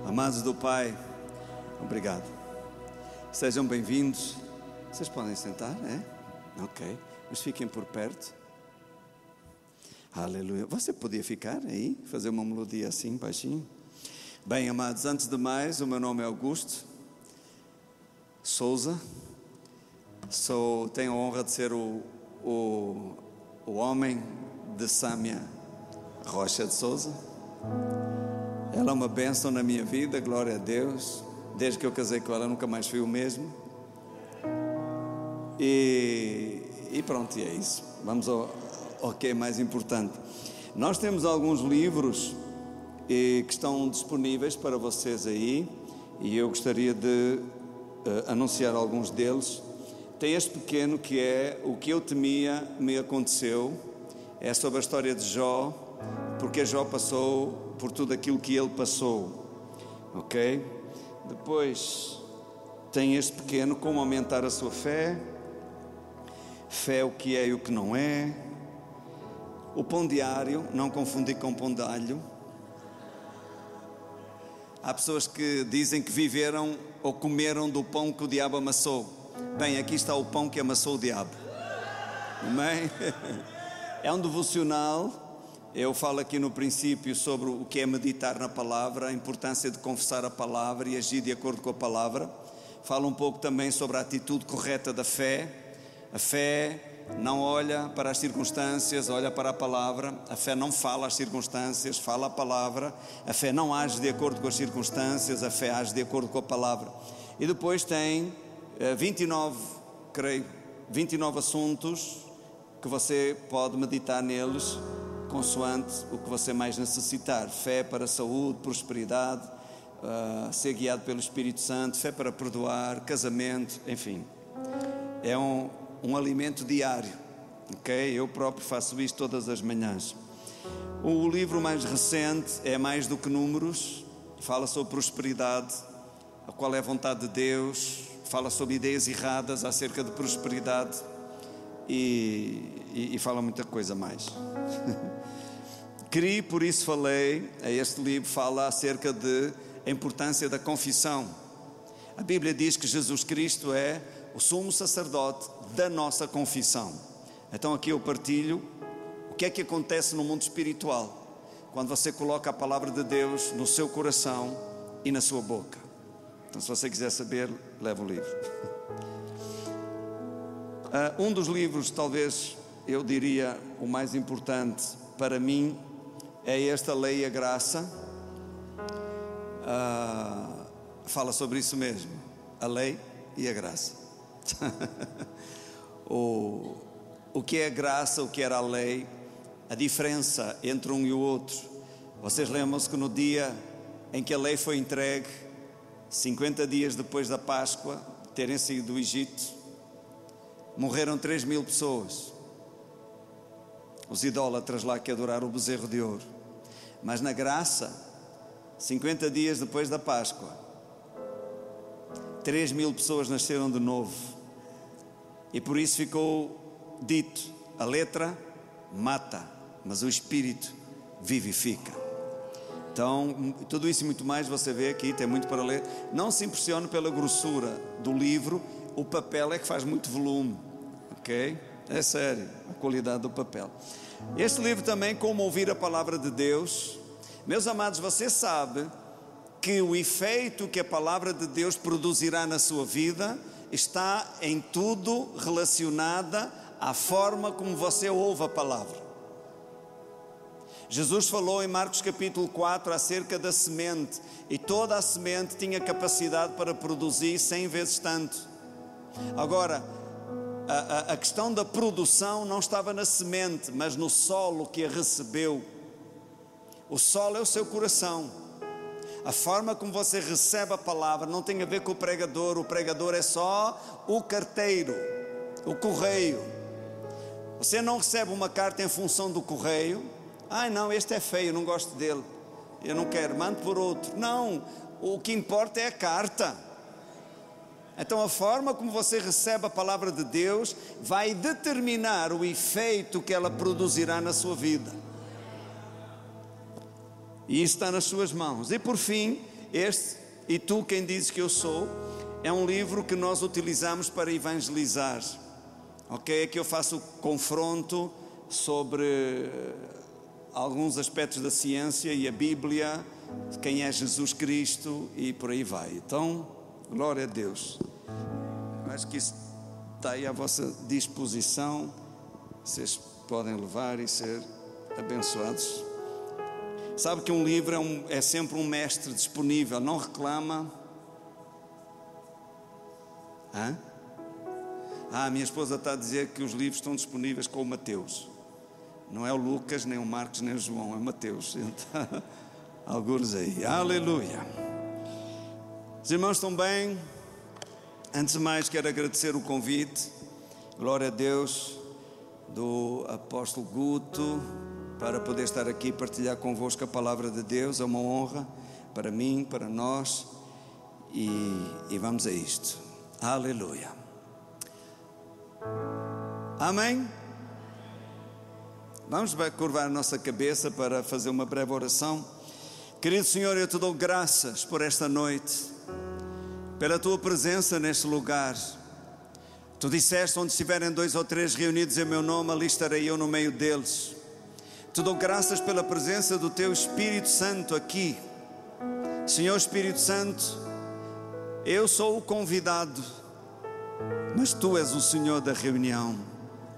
Amados do Pai, obrigado. Sejam bem-vindos. Vocês podem sentar, é? Ok, mas fiquem por perto. Aleluia. Você podia ficar aí, fazer uma melodia assim, baixinho? Bem, amados, antes de mais, o meu nome é Augusto Souza. Tenho a honra de ser o homem de Sâmia Rocha de Souza. Ela é uma bênção na minha vida, glória a Deus. Desde que eu casei com ela, nunca mais fui o mesmo. E pronto, e é isso. Vamos ao que é mais importante. Nós temos alguns livros que estão disponíveis para vocês aí, e eu gostaria de anunciar alguns deles. Tem este pequeno que é O que eu temia me aconteceu. É sobre a história de Jó, porque Jó passou por tudo aquilo que ele passou, ok? Depois tem este pequeno, Como aumentar a sua fé. Fé, o que é e o que não é. O pão diário, não confundir com pão de alho. Há pessoas que dizem que viveram ou comeram do pão que o diabo amassou. Bem, aqui está o pão que amassou o diabo. Amém? É um devocional. Eu falo aqui no princípio sobre o que é meditar na palavra, a importância de confessar a palavra e agir de acordo com a palavra. Falo um pouco também sobre a atitude correta da fé. A fé não olha para as circunstâncias, olha para a palavra. A fé não fala as circunstâncias, fala a palavra. A fé não age de acordo com as circunstâncias, a fé age de acordo com a palavra. E depois tem 29 assuntos que você pode meditar neles, consoante o que você mais necessitar. Fé para saúde, prosperidade, ser guiado pelo Espírito Santo, fé para perdoar, casamento, enfim. É um alimento diário, ok? Eu próprio faço isto todas as manhãs. O livro mais recente é Mais do que Números. Fala sobre prosperidade, a qual é a vontade de Deus. Fala sobre ideias erradas acerca de prosperidade e fala muita coisa mais. Criei, por isso falei. Este livro fala acerca da importância da confissão. A Bíblia diz que Jesus Cristo é o sumo sacerdote da nossa confissão. Então aqui eu partilho o que é que acontece no mundo espiritual quando você coloca a palavra de Deus no seu coração e na sua boca. Então, se você quiser saber, leva o livro. Um dos livros, talvez eu diria o mais importante para mim, é esta Lei e a Graça. Fala sobre isso mesmo, a lei e a graça. O que é a graça, o que era a lei, a diferença entre um e o outro. Vocês lembram-se que no dia em que a lei foi entregue, 50 dias depois da Páscoa, terem saído do Egito, morreram 3.000 pessoas, os idólatras lá que adoraram o bezerro de ouro. Mas na graça, 50 dias depois da Páscoa, 3.000 pessoas nasceram de novo. E por isso ficou dito: a letra mata, mas o Espírito vivifica. Então, tudo isso e muito mais você vê aqui, tem muito para ler. Não se impressione pela grossura do livro, o papel é que faz muito volume, ok? É sério, a qualidade do papel. Este livro também, Como Ouvir a Palavra de Deus. Meus amados, você sabe que o efeito que a palavra de Deus produzirá na sua vida está em tudo relacionada à forma como você ouve a palavra. Jesus falou em Marcos capítulo 4 acerca da semente, e toda a semente tinha capacidade para produzir 100 vezes tanto. Agora, a questão da produção não estava na semente, mas no solo que a recebeu. O solo é o seu coração. A forma como você recebe a palavra não tem a ver com o pregador é só o carteiro, o correio. Você não recebe uma carta em função do correio. Ai não, este é feio, não gosto dele, eu não quero, mando por outro. Não, o que importa é a carta. Então a forma como você recebe a palavra de Deus vai determinar o efeito que ela produzirá na sua vida. E isso está nas suas mãos. E por fim, este E Tu Quem Dizes Que Eu Sou é um livro que nós utilizamos para evangelizar. Ok? Aqui eu faço o confronto sobre alguns aspectos da ciência e a Bíblia, quem é Jesus Cristo e por aí vai. Então, glória a Deus. Acho que isso está aí à vossa disposição. Vocês podem levar e ser abençoados. Sabe que um livro é sempre um mestre disponível, não reclama. Minha esposa está a dizer que os livros estão disponíveis com o Mateus. Não é o Lucas, nem o Marcos, nem o João, é o Mateus. Então, alguns aí. Aleluia. Os irmãos estão bem? Antes de mais, quero agradecer o convite. Glória a Deus, do apóstolo Guto, para poder estar aqui e partilhar convosco a palavra de Deus. É uma honra para mim, para nós. E vamos a isto. Aleluia. Amém? Vamos curvar a nossa cabeça para fazer uma breve oração. Querido Senhor, eu te dou graças por esta noite, pela tua presença neste lugar. Tu disseste: onde estiverem 2 ou 3 reunidos em meu nome, ali estarei eu no meio deles. Te dou graças pela presença do teu Espírito Santo aqui. Senhor Espírito Santo, eu sou o convidado, mas tu és o Senhor da reunião.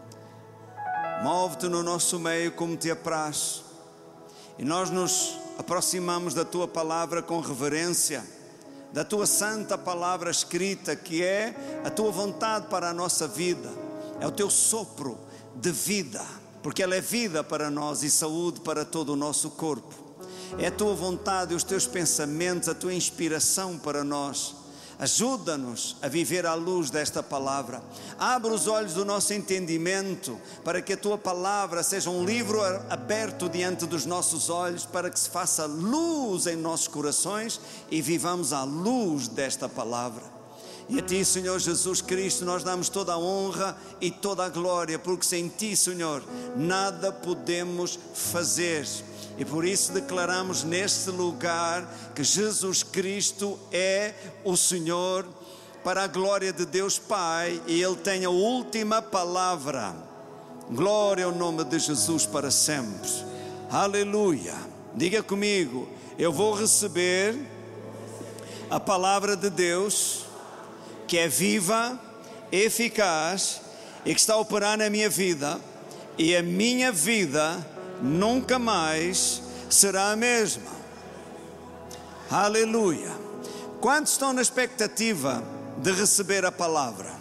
Move-te no nosso meio como te apraz. E nós nos aproximamos da tua palavra com reverência, da tua santa palavra escrita, que é a tua vontade para a nossa vida. É o teu sopro de vida, porque ela é vida para nós e saúde para todo o nosso corpo. É a tua vontade, os teus pensamentos, a tua inspiração para nós. Ajuda-nos a viver à luz desta palavra. Abre os olhos do nosso entendimento para que a tua palavra seja um livro aberto diante dos nossos olhos, para que se faça luz em nossos corações e vivamos à luz desta palavra. E a ti, Senhor Jesus Cristo, nós damos toda a honra e toda a glória, porque sem ti, Senhor, nada podemos fazer. E por isso declaramos neste lugar que Jesus Cristo é o Senhor, para a glória de Deus Pai, e Ele tem a última palavra. Glória ao nome de Jesus para sempre. Aleluia. Diga comigo: eu vou receber a palavra de Deus, que é viva, eficaz e que está a operar na minha vida, e a minha vida nunca mais será a mesma. Aleluia. Quantos estão na expectativa de receber a palavra?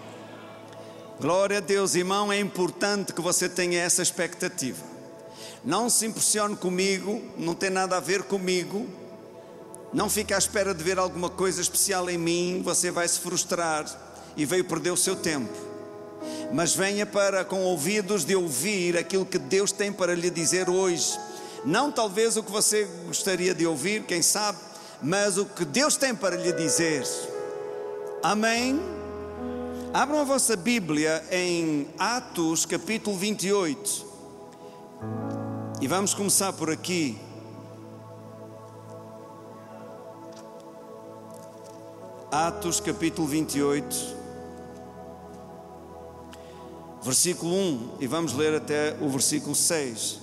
Glória a Deus, irmão. É importante que você tenha essa expectativa. Não se impressione comigo, não tem nada a ver comigo. Não fique à espera de ver alguma coisa especial em mim, você vai se frustrar e vai perder o seu tempo. Mas venha com ouvidos de ouvir aquilo que Deus tem para lhe dizer hoje. Não talvez o que você gostaria de ouvir, quem sabe, mas o que Deus tem para lhe dizer. Amém? Abram a vossa Bíblia em Atos capítulo 28. E vamos começar por aqui. Atos capítulo 28. Versículo 1, e vamos ler até o versículo 6.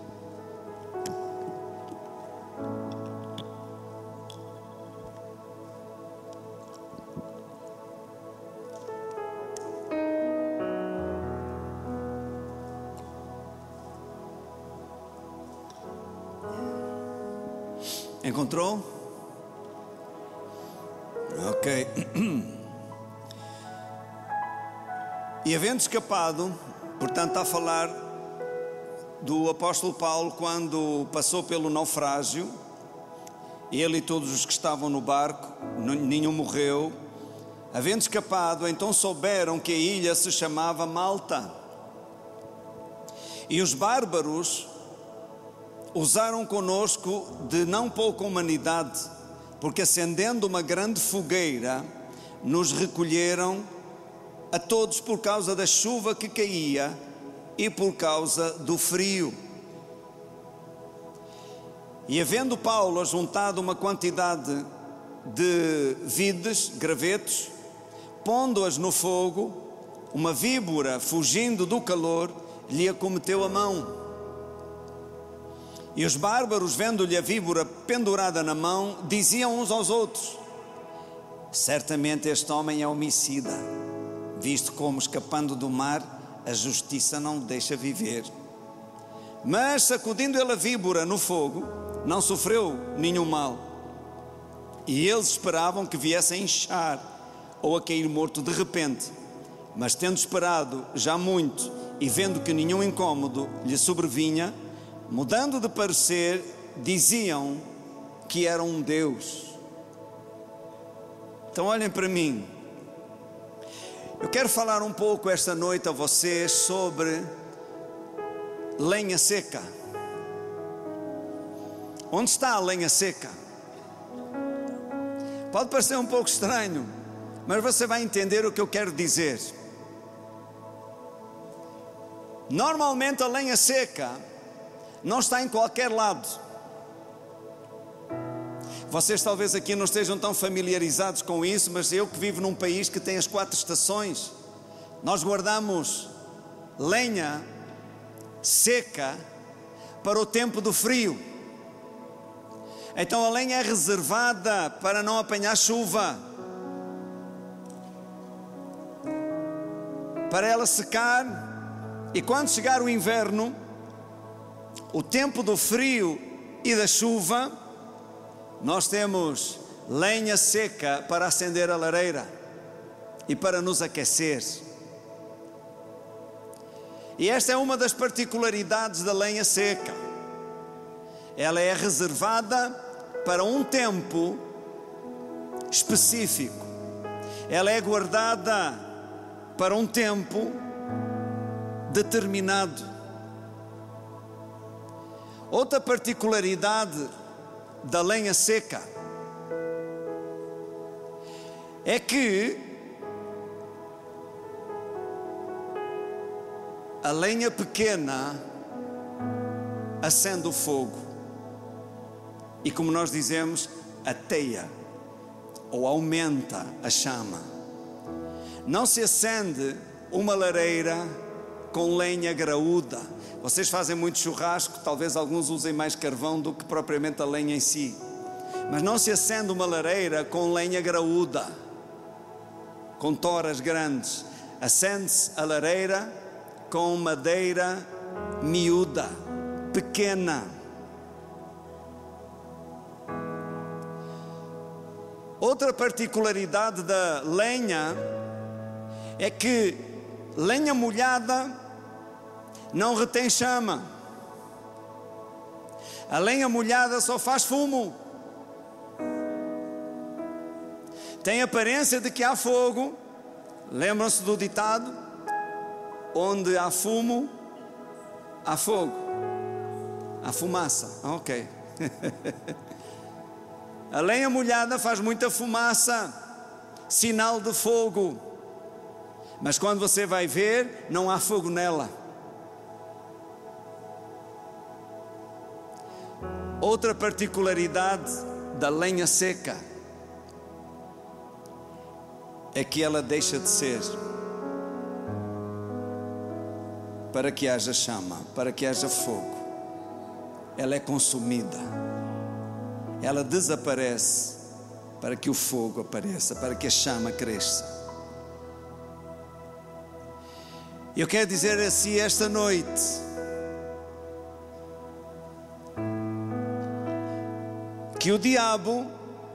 Encontrou? Ok. E havendo escapado, portanto está a falar do apóstolo Paulo quando passou pelo naufrágio, ele e todos os que estavam no barco, nenhum morreu. Havendo escapado, então souberam que a ilha se chamava Malta. E os bárbaros usaram conosco de não pouca humanidade, porque acendendo uma grande fogueira, nos recolheram a todos por causa da chuva que caía e por causa do frio. E havendo Paulo ajuntado uma quantidade de vides, gravetos, pondo-as no fogo, uma víbora, fugindo do calor, lhe acometeu a mão. E os bárbaros, vendo-lhe a víbora pendurada na mão, diziam uns aos outros: certamente este homem é homicida, visto como, escapando do mar, a justiça não o deixa viver. Mas, sacudindo ele a víbora no fogo, não sofreu nenhum mal. E eles esperavam que viesse a inchar ou a cair morto de repente. Mas, tendo esperado já muito e vendo que nenhum incômodo lhe sobrevinha, mudando de parecer, diziam que era um Deus. Então olhem para mim. Eu quero falar um pouco esta noite a vocês sobre lenha seca. Onde está a lenha seca? Pode parecer um pouco estranho, mas você vai entender o que eu quero dizer. Normalmente a lenha seca não está em qualquer lado. Vocês talvez aqui não estejam tão familiarizados com isso, mas eu que vivo num país que tem as 4 estações, nós guardamos lenha seca para o tempo do frio. Então a lenha é reservada para não apanhar chuva, para ela secar, e quando chegar o inverno, o tempo do frio e da chuva, nós temos lenha seca para acender a lareira e para nos aquecer. E esta é uma das particularidades da lenha seca. Ela é reservada para um tempo específico. Ela é guardada para um tempo determinado. Outra particularidade da lenha seca é que a lenha pequena acende o fogo e, como nós dizemos, ateia ou aumenta a chama. Não se acende uma lareira com lenha graúda. Vocês fazem muito churrasco, talvez alguns usem mais carvão do que propriamente a lenha em si. Mas não se acende uma lareira com lenha graúda, com toras grandes. Acende-se a lareira com madeira miúda, pequena. Outra particularidade da lenha é que lenha molhada não retém chama. A lenha molhada só faz fumo. Tem aparência de que há fogo. Lembram-se do ditado? Onde há fumo, há fogo. Há fumaça. Ok. A lenha molhada faz muita fumaça, sinal de fogo. Mas quando você vai ver, não há fogo nela. Outra particularidade da lenha seca é que ela deixa de ser para que haja chama, para que haja fogo. Ela é consumida. Ela desaparece para que o fogo apareça, para que a chama cresça. Eu quero dizer assim esta noite: que o diabo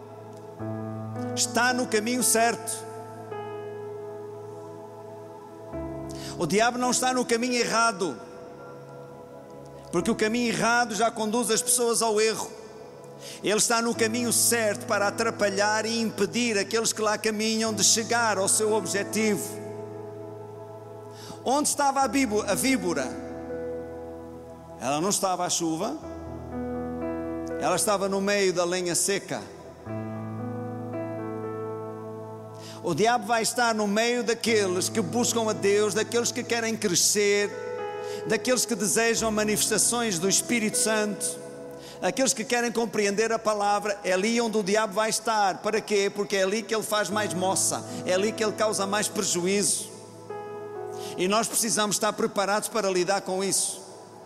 está no caminho certo. O diabo não está no caminho errado, porque o caminho errado já conduz as pessoas ao erro. Ele está no caminho certo para atrapalhar e impedir aqueles que lá caminham de chegar ao seu objetivo. Onde estava a víbora? Ela não estava à chuva, ela estava no meio da lenha seca. O diabo vai estar no meio daqueles que buscam a Deus, daqueles que querem crescer, daqueles que desejam manifestações do Espírito Santo, Aqueles que querem compreender a palavra, é ali onde o diabo vai estar. Para quê? Porque é ali que ele faz mais moça, é ali que ele causa mais prejuízo. E nós precisamos estar preparados para lidar com isso.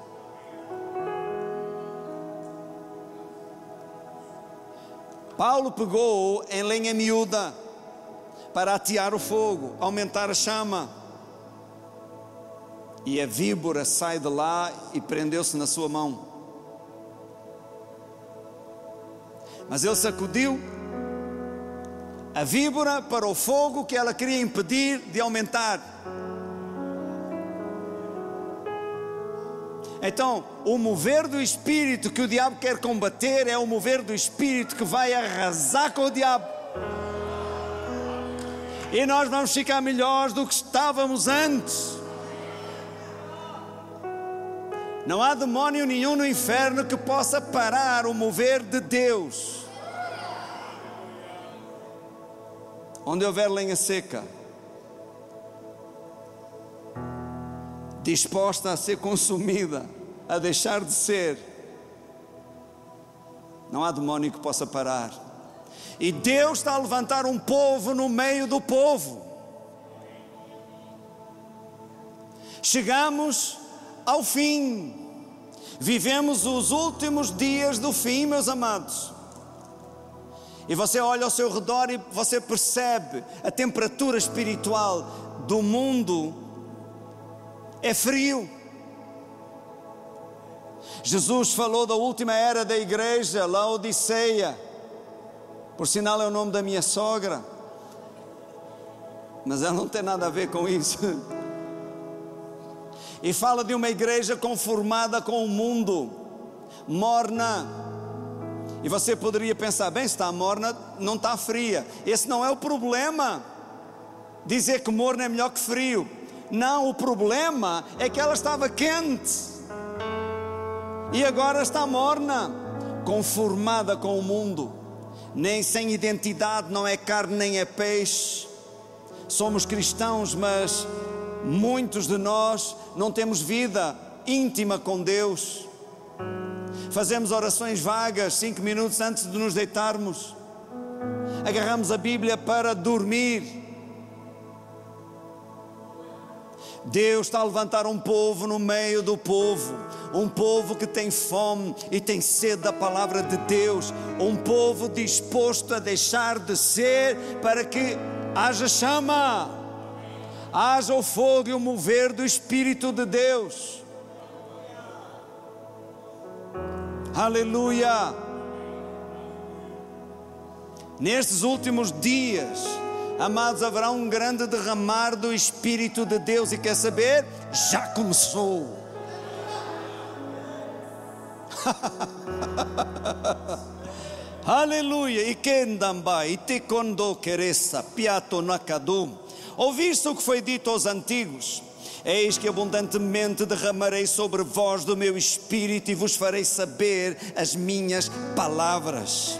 Paulo pegou em lenha miúda para atear o fogo, aumentar a chama. E a víbora sai de lá e prendeu-se na sua mão. Mas ele sacudiu a víbora para o fogo que ela queria impedir de aumentar. Então, o mover do Espírito que o diabo quer combater é o mover do Espírito que vai arrasar com o diabo. E nós vamos ficar melhores do que estávamos antes. Não há demónio nenhum no inferno que possa parar o mover de Deus. Onde houver lenha seca, disposta a ser consumida, a deixar de ser, não há demónio que possa parar. E Deus está a levantar um povo no meio do povo. Chegamos ao fim. Vivemos os últimos dias do fim, meus amados. E você olha ao seu redor e você percebe a temperatura espiritual do mundo é frio. Jesus falou da última era da igreja, Laodiceia. Por sinal é o nome da minha sogra, mas ela não tem nada a ver com isso. E fala de uma igreja conformada com o mundo, morna. E você poderia pensar, bem, se está morna, não está fria. Esse não é o problema. Dizer que morno é melhor que frio. Não, o problema é que ela estava quente e agora está morna, conformada com o mundo. Nem sem identidade, não é carne nem é peixe. Somos cristãos, mas muitos de nós não temos vida íntima com Deus. Fazemos orações vagas 5 minutos antes de nos deitarmos. Agarramos a Bíblia para dormir. Deus está a levantar um povo no meio do povo, um povo que tem fome e tem sede da palavra de Deus, um povo disposto a deixar de ser para que haja chama, haja o fogo e o mover do Espírito de Deus. Aleluia! Nestes últimos dias, amados, haverá um grande derramar do Espírito de Deus. E quer saber? Já começou. Aleluia. E kendamba e te kondo queressa piato nakadum. Ouviste o que foi dito aos antigos? Eis que abundantemente derramarei sobre vós do meu Espírito e vos farei saber as minhas palavras.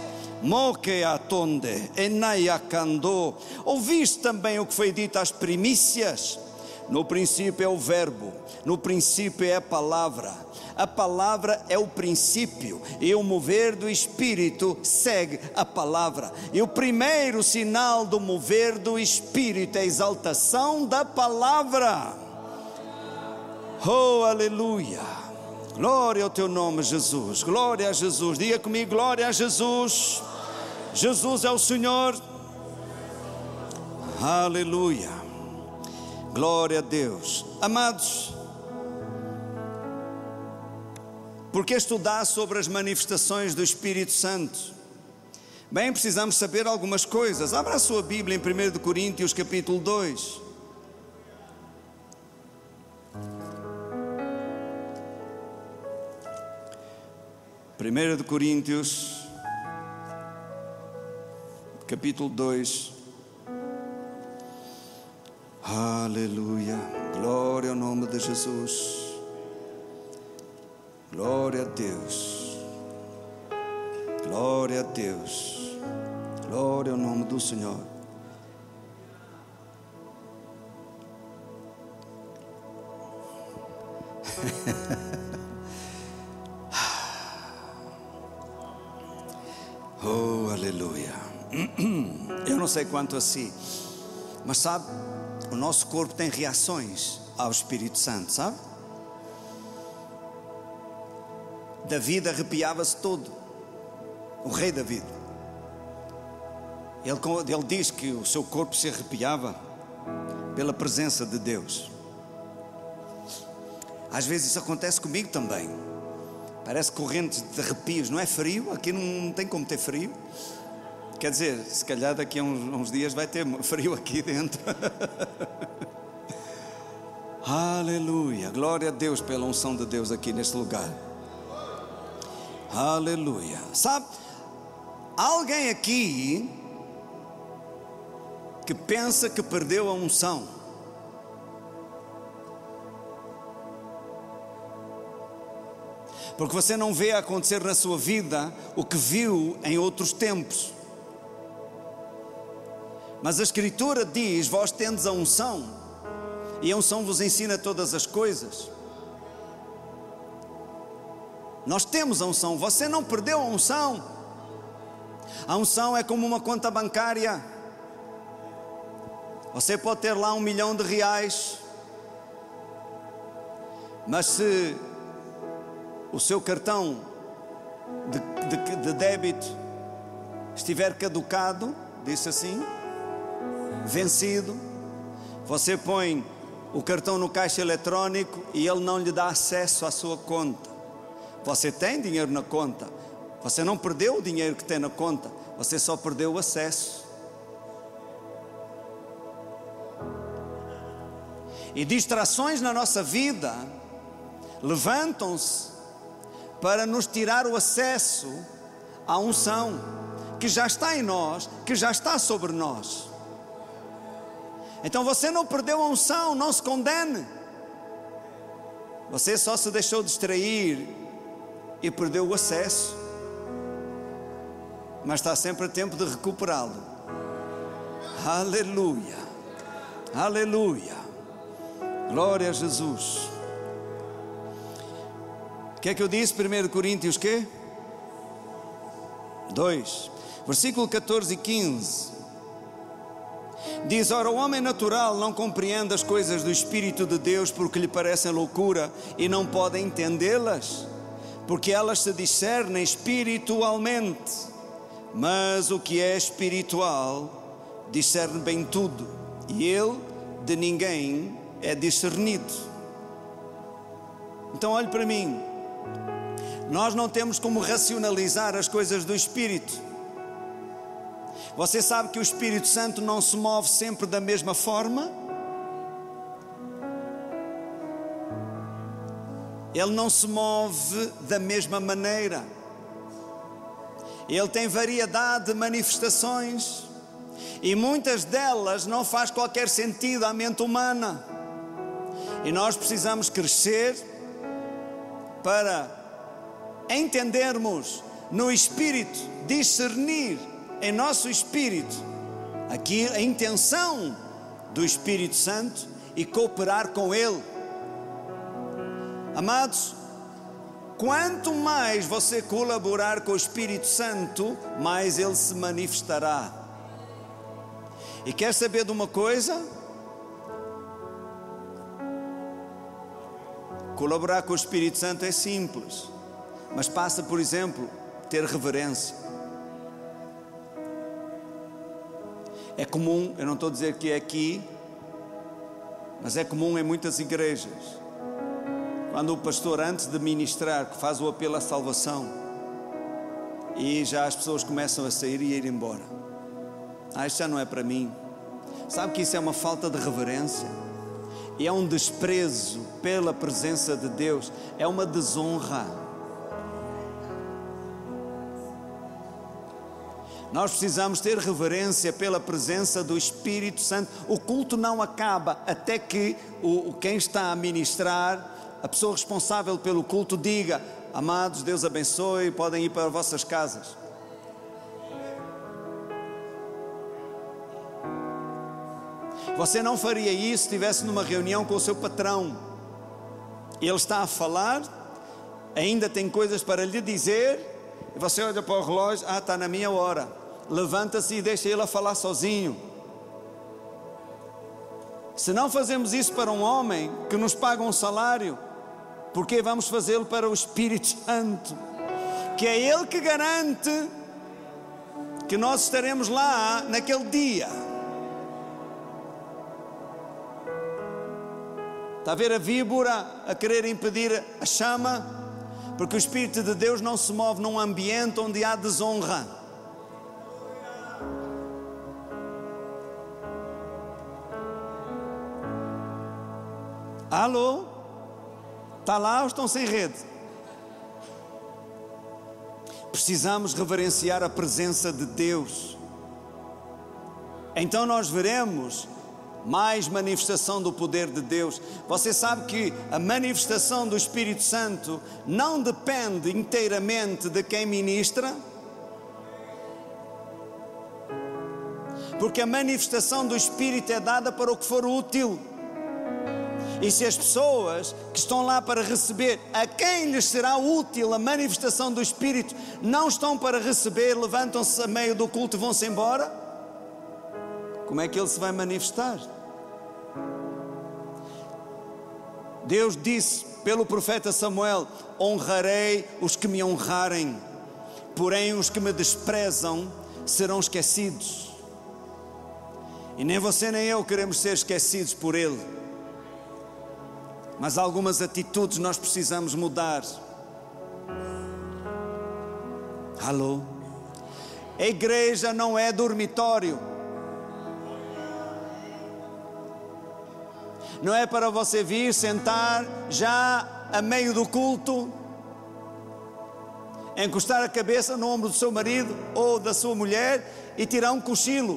Ouviste também o que foi dito às primícias? No princípio é o verbo, no princípio é a palavra é o princípio, e o mover do Espírito segue a palavra. E o primeiro sinal do mover do Espírito é a exaltação da palavra. Oh, aleluia! Glória ao teu nome, Jesus. Glória a Jesus. Diga comigo, glória a Jesus. Jesus é o Senhor. Aleluia. Glória a Deus. Amados, por que estudar sobre as manifestações do Espírito Santo? Bem, precisamos saber algumas coisas. Abra a sua Bíblia em 1 Coríntios capítulo 2. Primeiro de Coríntios capítulo 2. Aleluia. Glória ao nome de Jesus. Glória a Deus. Glória a Deus. Glória ao nome do Senhor. não sei quanto a si, mas sabe, o nosso corpo tem reações ao Espírito Santo, sabe? David arrepiava-se todo, o rei David. Ele diz que o seu corpo se arrepiava pela presença de Deus. Às vezes isso acontece comigo também. Parece correntes de arrepios. Não é frio? Aqui não tem como ter frio. Quer dizer, se calhar daqui a uns dias vai ter frio aqui dentro. Aleluia. Glória a Deus pela unção de Deus aqui neste lugar. Aleluia. Sabe, há alguém aqui que pensa que perdeu a unção. Porque você não vê acontecer na sua vida o que viu em outros tempos. Mas a Escritura diz: vós tendes a unção, e a unção vos ensina todas as coisas. Nós temos a unção. Você não perdeu a unção. A unção é como uma conta bancária. Você pode ter lá R$1 milhão, mas se o seu cartão de débito estiver caducado, disse assim, vencido, você põe o cartão no caixa eletrónico e ele não lhe dá acesso à sua conta. Você tem dinheiro na conta, você não perdeu o dinheiro que tem na conta, você só perdeu o acesso. E distrações na nossa vida levantam-se para nos tirar o acesso à unção que já está em nós, que já está sobre nós. Então você não perdeu a unção, não se condene. Você só se deixou distrair e perdeu o acesso. Mas está sempre a tempo de recuperá-lo. Aleluia. Aleluia. Glória a Jesus. O que é que eu disse? 1 Coríntios quê? 2, versículo 14 e 15. Diz: ora, o homem natural não compreende as coisas do Espírito de Deus, porque lhe parecem loucura e não pode entendê-las, porque elas se discernem espiritualmente. Mas o que é espiritual discerne bem tudo, e ele de ninguém é discernido. Então olhe para mim. Nós não temos como racionalizar as coisas do Espírito. Você sabe que o Espírito Santo não se move sempre da mesma forma? Ele não se move da mesma maneira. Ele tem variedade de manifestações, e muitas delas não faz qualquer sentido à mente humana. E nós precisamos crescer para entendermos no Espírito, discernir em nosso Espírito aqui a intenção do Espírito Santo e cooperar com Ele. Amados, quanto mais você colaborar com o Espírito Santo, mais Ele se manifestará. E quer saber de uma coisa? Colaborar com o Espírito Santo é simples, mas passa, por exemplo, ter reverência. É comum, eu não estou a dizer que é aqui, mas é comum em muitas igrejas, quando o pastor, antes de ministrar, que faz o apelo à salvação, e já as pessoas começam a sair e a ir embora. Isto já não é para mim. Sabe que isso é uma falta de reverência, e é um desprezo pela presença de Deus, é uma desonra. Nós precisamos ter reverência pela presença do Espírito Santo. O culto não acaba até que quem está a ministrar, a pessoa responsável pelo culto, diga: amados, Deus abençoe, podem ir para vossas casas. Você não faria isso se estivesse numa reunião com o seu patrão. Ele está a falar, ainda tem coisas para lhe dizer, e você olha para o relógio: está na minha hora. levanta-se e deixa ele a falar sozinho. Se não fazemos isso para um homem que nos paga um salário, por que vamos fazê-lo para o Espírito Santo? Que é Ele que garante que nós estaremos lá naquele dia. Está a ver a víbora a querer impedir a chama? Porque o Espírito de Deus não se move num ambiente onde há desonra. Alô? Está lá ou estão sem rede? Precisamos reverenciar a presença de Deus. Então nós veremos mais manifestação do poder de Deus. Você sabe que a manifestação do Espírito Santo não depende inteiramente de quem ministra? Porque a manifestação do Espírito é dada para o que for útil. E se as pessoas que estão lá para receber, a quem lhes será útil a manifestação do Espírito, não estão para receber, levantam-se a meio do culto e vão-se embora, como é que ele se vai manifestar? Deus disse pelo profeta Samuel: honrarei os que me honrarem, porém os que me desprezam serão esquecidos. E nem você nem eu queremos ser esquecidos por Ele. Mas algumas atitudes nós precisamos mudar. Alô? A igreja não é dormitório. Não é para você vir sentar já a meio do culto, encostar a cabeça no ombro do seu marido ou da sua mulher e tirar um cochilo.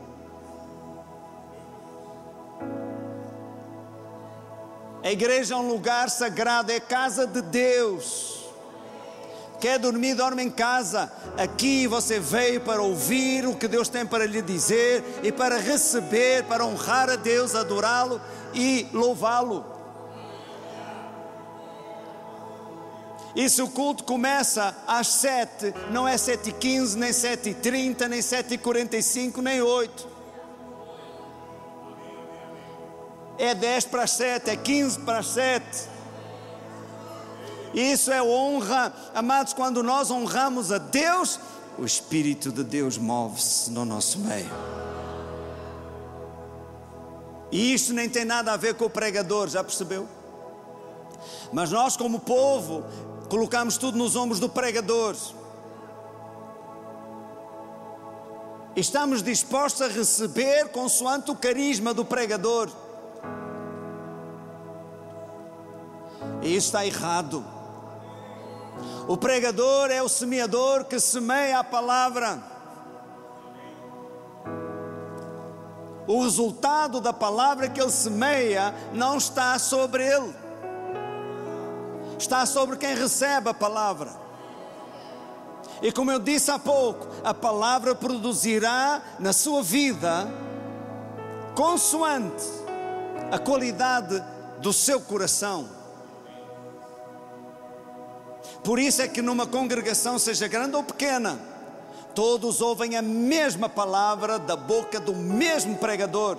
A igreja é um lugar sagrado, é casa de Deus. Quer dormir, dorme em casa. Aqui você veio para ouvir o que Deus tem para lhe dizer e para receber, para honrar a Deus, adorá-lo e louvá-lo. E se o culto começa às 7, não é 7h15, nem 7h30, nem 7h45, nem 8. É 10 para as 7, é 15 para as 7. Isso é honra. Amados, quando nós honramos a Deus, o Espírito de Deus move-se no nosso meio. E isto nem tem nada a ver com o pregador, já percebeu? Mas nós, como povo, colocamos tudo nos ombros do pregador. Estamos dispostos a receber consoante o carisma do pregador. E isso está errado. O pregador é o semeador que semeia a palavra. O resultado da palavra que ele semeia não está sobre ele. Está sobre quem recebe a palavra. E como eu disse há pouco, a palavra produzirá na sua vida consoante a qualidade do seu coração. Por isso é que numa congregação, seja grande ou pequena, todos ouvem a mesma palavra da boca do mesmo pregador.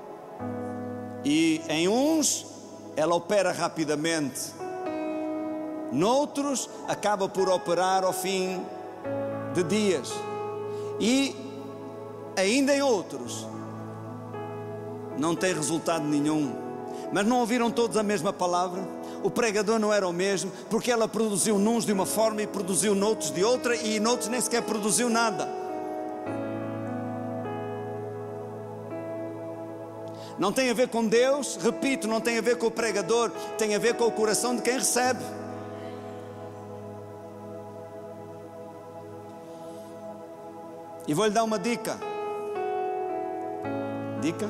E em uns ela opera rapidamente, noutros acaba por operar ao fim de dias, e ainda em outros não tem resultado nenhum. Mas não ouviram todos a mesma palavra? O pregador não era o mesmo, porque ela produziu nuns de uma forma e produziu noutros de outra, e noutros nem sequer produziu nada. Não tem a ver com Deus, repito, não tem a ver com o pregador, tem a ver com o coração de quem recebe. E vou-lhe dar uma dica. Dica?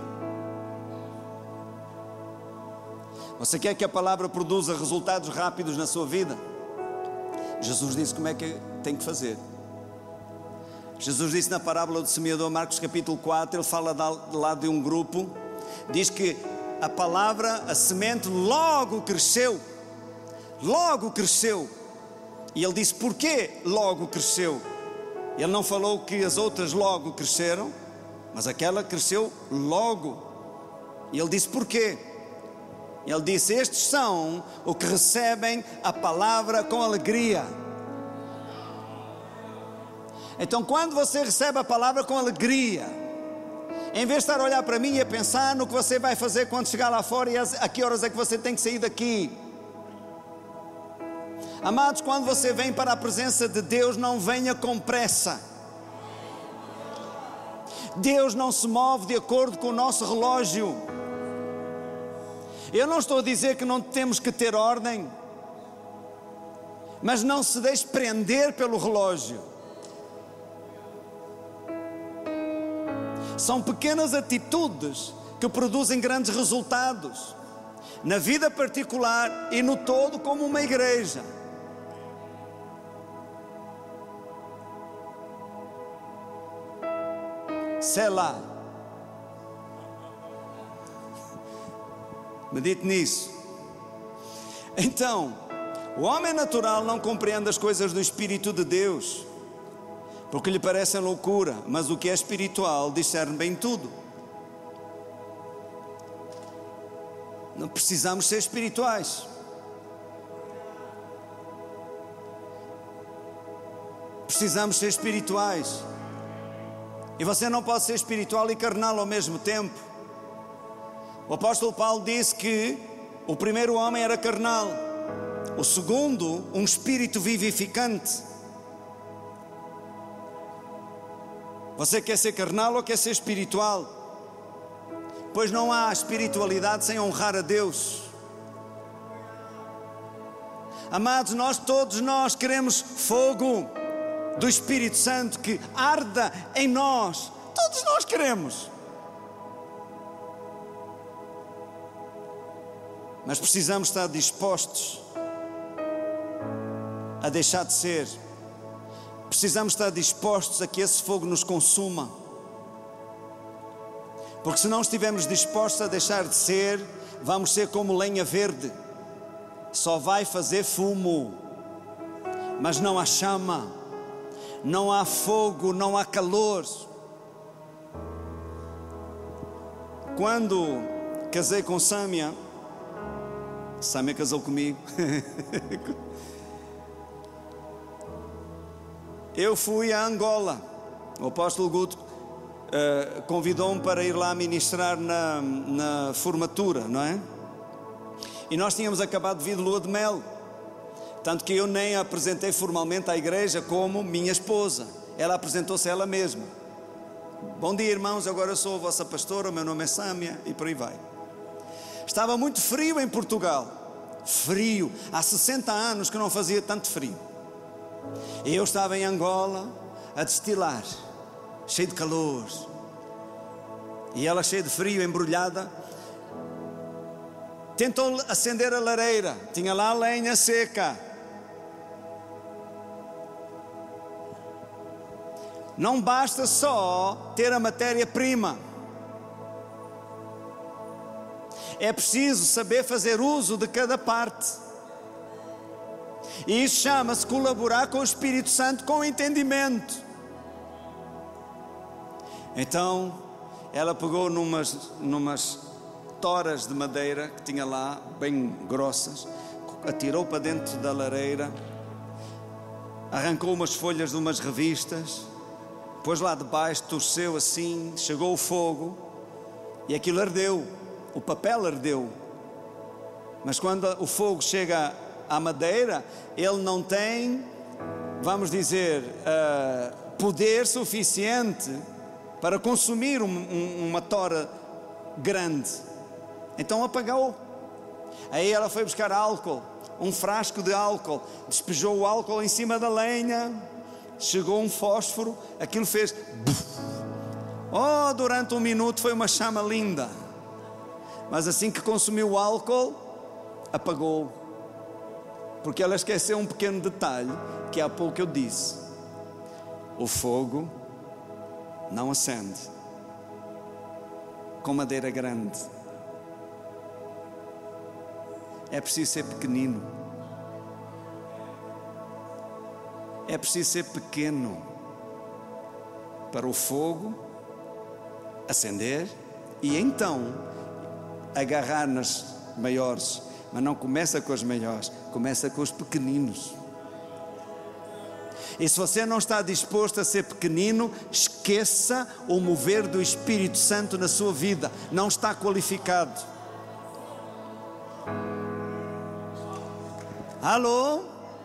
Você quer que a palavra produza resultados rápidos na sua vida? Jesus disse como é que tem que fazer. Jesus disse na parábola do semeador, Marcos capítulo 4, ele fala lá de um grupo, diz que a palavra, a semente logo cresceu. Logo cresceu. E ele disse porquê logo cresceu? Ele não falou que as outras logo cresceram, mas aquela cresceu logo. E ele disse porquê? Ele disse: estes são os que recebem a palavra com alegria. Então, quando você recebe a palavra com alegria, em vez de estar a olhar para mim e a pensar no que você vai fazer quando chegar lá fora e a que horas é que você tem que sair daqui. Amados, quando você vem para a presença de Deus, não venha com pressa. Deus não se move de acordo com o nosso relógio. Eu não estou a dizer que não temos que ter ordem, mas não se deixe prender pelo relógio. São pequenas atitudes que produzem grandes resultados, na vida particular e no todo, como uma igreja. Selá. Medite nisso. Então, o homem natural não compreende as coisas do Espírito de Deus, porque lhe parecem loucura, mas o que é espiritual discerne bem tudo. Não precisamos ser espirituais. Precisamos ser espirituais. E você não pode ser espiritual e carnal ao mesmo tempo. O apóstolo Paulo disse que o primeiro homem era carnal, o segundo, um espírito vivificante. Você quer ser carnal ou quer ser espiritual? Pois não há espiritualidade sem honrar a Deus. Amados, todos nós queremos fogo do Espírito Santo que arda em nós. Todos nós queremos. Mas precisamos estar dispostos a deixar de ser. Precisamos estar dispostos a que esse fogo nos consuma. Porque se não estivermos dispostos a deixar de ser, vamos ser como lenha verde. Só vai fazer fumo, mas não há chama, não há fogo, não há calor. Quando casei com Sâmia casou comigo. Eu fui a Angola. O apóstolo Guto convidou-me para ir lá ministrar na formatura, não é? E nós tínhamos acabado de vir de lua de mel. Tanto que eu nem a apresentei formalmente à igreja como minha esposa. Ela apresentou-se a ela mesma. Bom dia, irmãos, agora eu sou a vossa pastora, o meu nome é Sâmia, e por aí vai. Estava muito frio em Portugal. Frio. Há 60 anos que não fazia tanto frio. E eu estava em Angola a destilar, cheio de calor. E ela cheia de frio, embrulhada. Tentou acender a lareira. Tinha lá a lenha seca. Não basta só ter a matéria-prima. É preciso saber fazer uso de cada parte. E isso chama-se colaborar com o Espírito Santo com entendimento. Então, ela pegou numas toras de madeira que tinha lá, bem grossas, atirou para dentro da lareira, arrancou umas folhas de umas revistas, pôs lá debaixo, torceu assim, chegou o fogo e aquilo ardeu. O papel ardeu. Mas quando o fogo chega à madeira, ele não tem, vamos dizer, poder suficiente para consumir uma tora grande. Então apagou. Aí ela foi buscar álcool, um frasco de álcool, despejou o álcool em cima da lenha, chegou um fósforo, aquilo fez durante 1 minuto foi uma chama linda. Mas assim que consumiu o álcool, apagou. Porque ela esqueceu um pequeno detalhe que há pouco eu disse: o fogo não acende com madeira grande. É preciso ser pequenino. É preciso ser pequeno. para o fogo acender e então agarrar nas maiores. Mas não começa com as maiores, começa com os pequeninos. E se você não está disposto a ser pequenino, esqueça o mover do Espírito Santo na sua vida. Não está qualificado. Alô?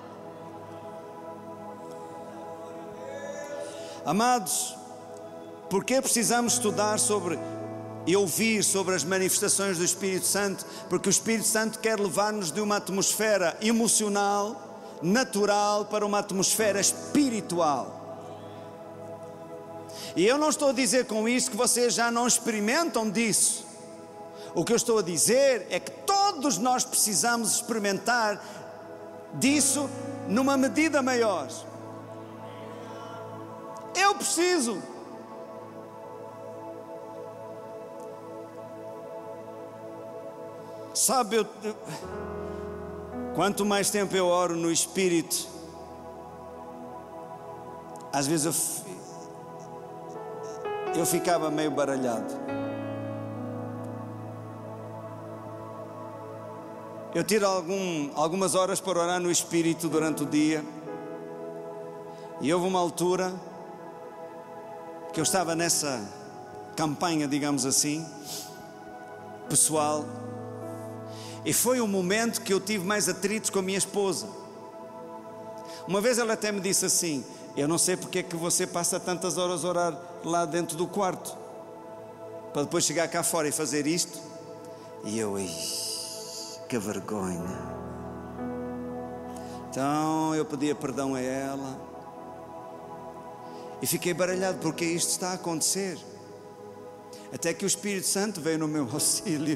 Amados, por que precisamos estudar sobre e ouvir sobre as manifestações do Espírito Santo? Porque o Espírito Santo quer levar-nos de uma atmosfera emocional, natural, para uma atmosfera espiritual. E eu não estou a dizer com isso que vocês já não experimentam disso. O que eu estou a dizer é que todos nós precisamos experimentar disso numa medida maior. Eu preciso. Sabe, quanto mais tempo eu oro no Espírito, às vezes eu ficava meio baralhado. Eu tiro algumas horas para orar no Espírito durante o dia. E houve uma altura que eu estava nessa campanha, digamos assim, pessoal. E foi um momento que eu tive mais atritos com a minha esposa. Uma vez ela até me disse assim: eu não sei porque é que você passa tantas horas a orar lá dentro do quarto, para depois chegar cá fora e fazer isto. E eu, que vergonha. Então eu pedia perdão a ela. E fiquei baralhado porque isto está a acontecer. Até que o Espírito Santo veio no meu auxílio.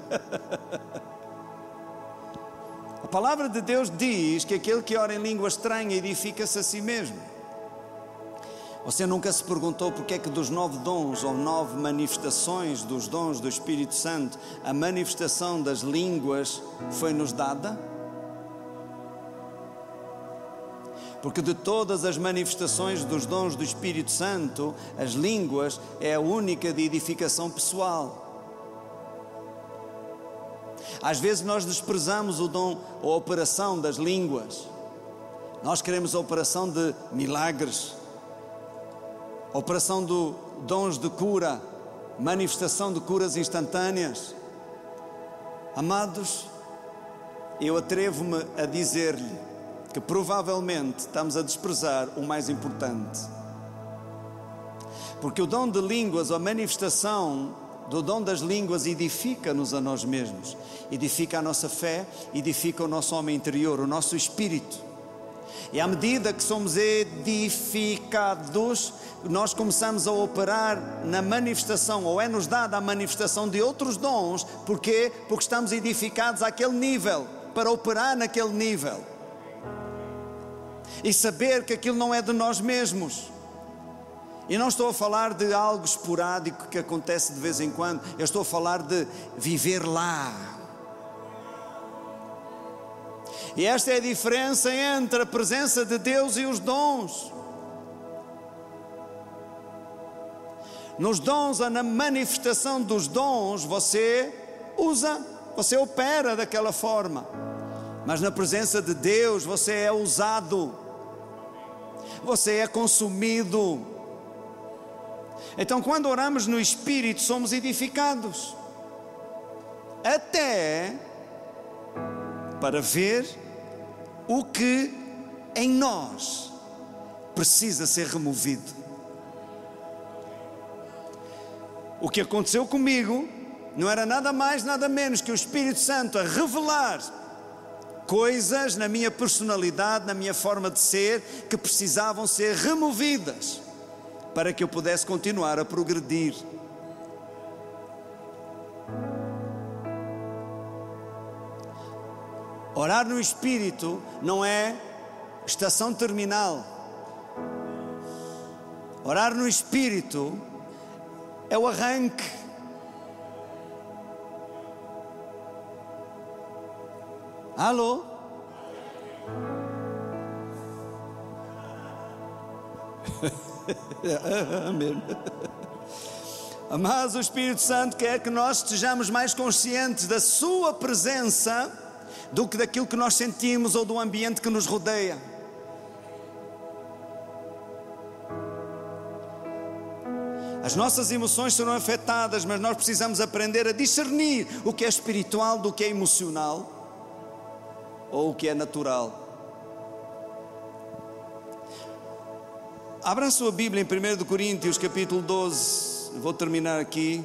A palavra de Deus diz que aquele que ora em língua estranha edifica-se a si mesmo. Você nunca se perguntou porque é que dos 9 dons ou 9 manifestações dos dons do Espírito Santo, a manifestação das línguas foi-nos dada? Porque de todas as manifestações dos dons do Espírito Santo, as línguas é a única de edificação pessoal. Às vezes nós desprezamos o dom ou a operação das línguas. Nós queremos a operação de milagres, a operação de dons de cura, manifestação de curas instantâneas. Amados, eu atrevo-me a dizer-lhe que provavelmente estamos a desprezar o mais importante. Porque o dom de línguas, a manifestação do dom das línguas edifica-nos a nós mesmos, edifica a nossa fé, edifica o nosso homem interior, o nosso espírito. E à medida que somos edificados, nós começamos a operar na manifestação, ou é-nos dada a manifestação de outros dons. Porquê? Porque estamos edificados àquele nível, para operar naquele nível. E saber que aquilo não é de nós mesmos. E não estou a falar de algo esporádico que acontece de vez em quando. Eu estou a falar de viver lá. E esta é a diferença entre a presença de Deus e os dons. Nos dons, na manifestação dos dons, você usa, você opera daquela forma. Mas na presença de Deus, você é usado. Você é consumido. Então, quando oramos no Espírito, somos edificados. Até para ver o que em nós precisa ser removido. O que aconteceu comigo não era nada mais, nada menos que o Espírito Santo a revelar coisas na minha personalidade, na minha forma de ser, que precisavam ser removidas para que eu pudesse continuar a progredir. Orar no Espírito não é estação terminal. Orar no Espírito é o arranque. Alô? Amém. Mas o Espírito Santo quer que nós estejamos mais conscientes da sua presença do que daquilo que nós sentimos ou do ambiente que nos rodeia. As nossas emoções serão afetadas, mas nós precisamos aprender a discernir o que é espiritual do que é emocional ou o que é natural. Abra a sua Bíblia em 1 Coríntios capítulo 12. Vou terminar aqui.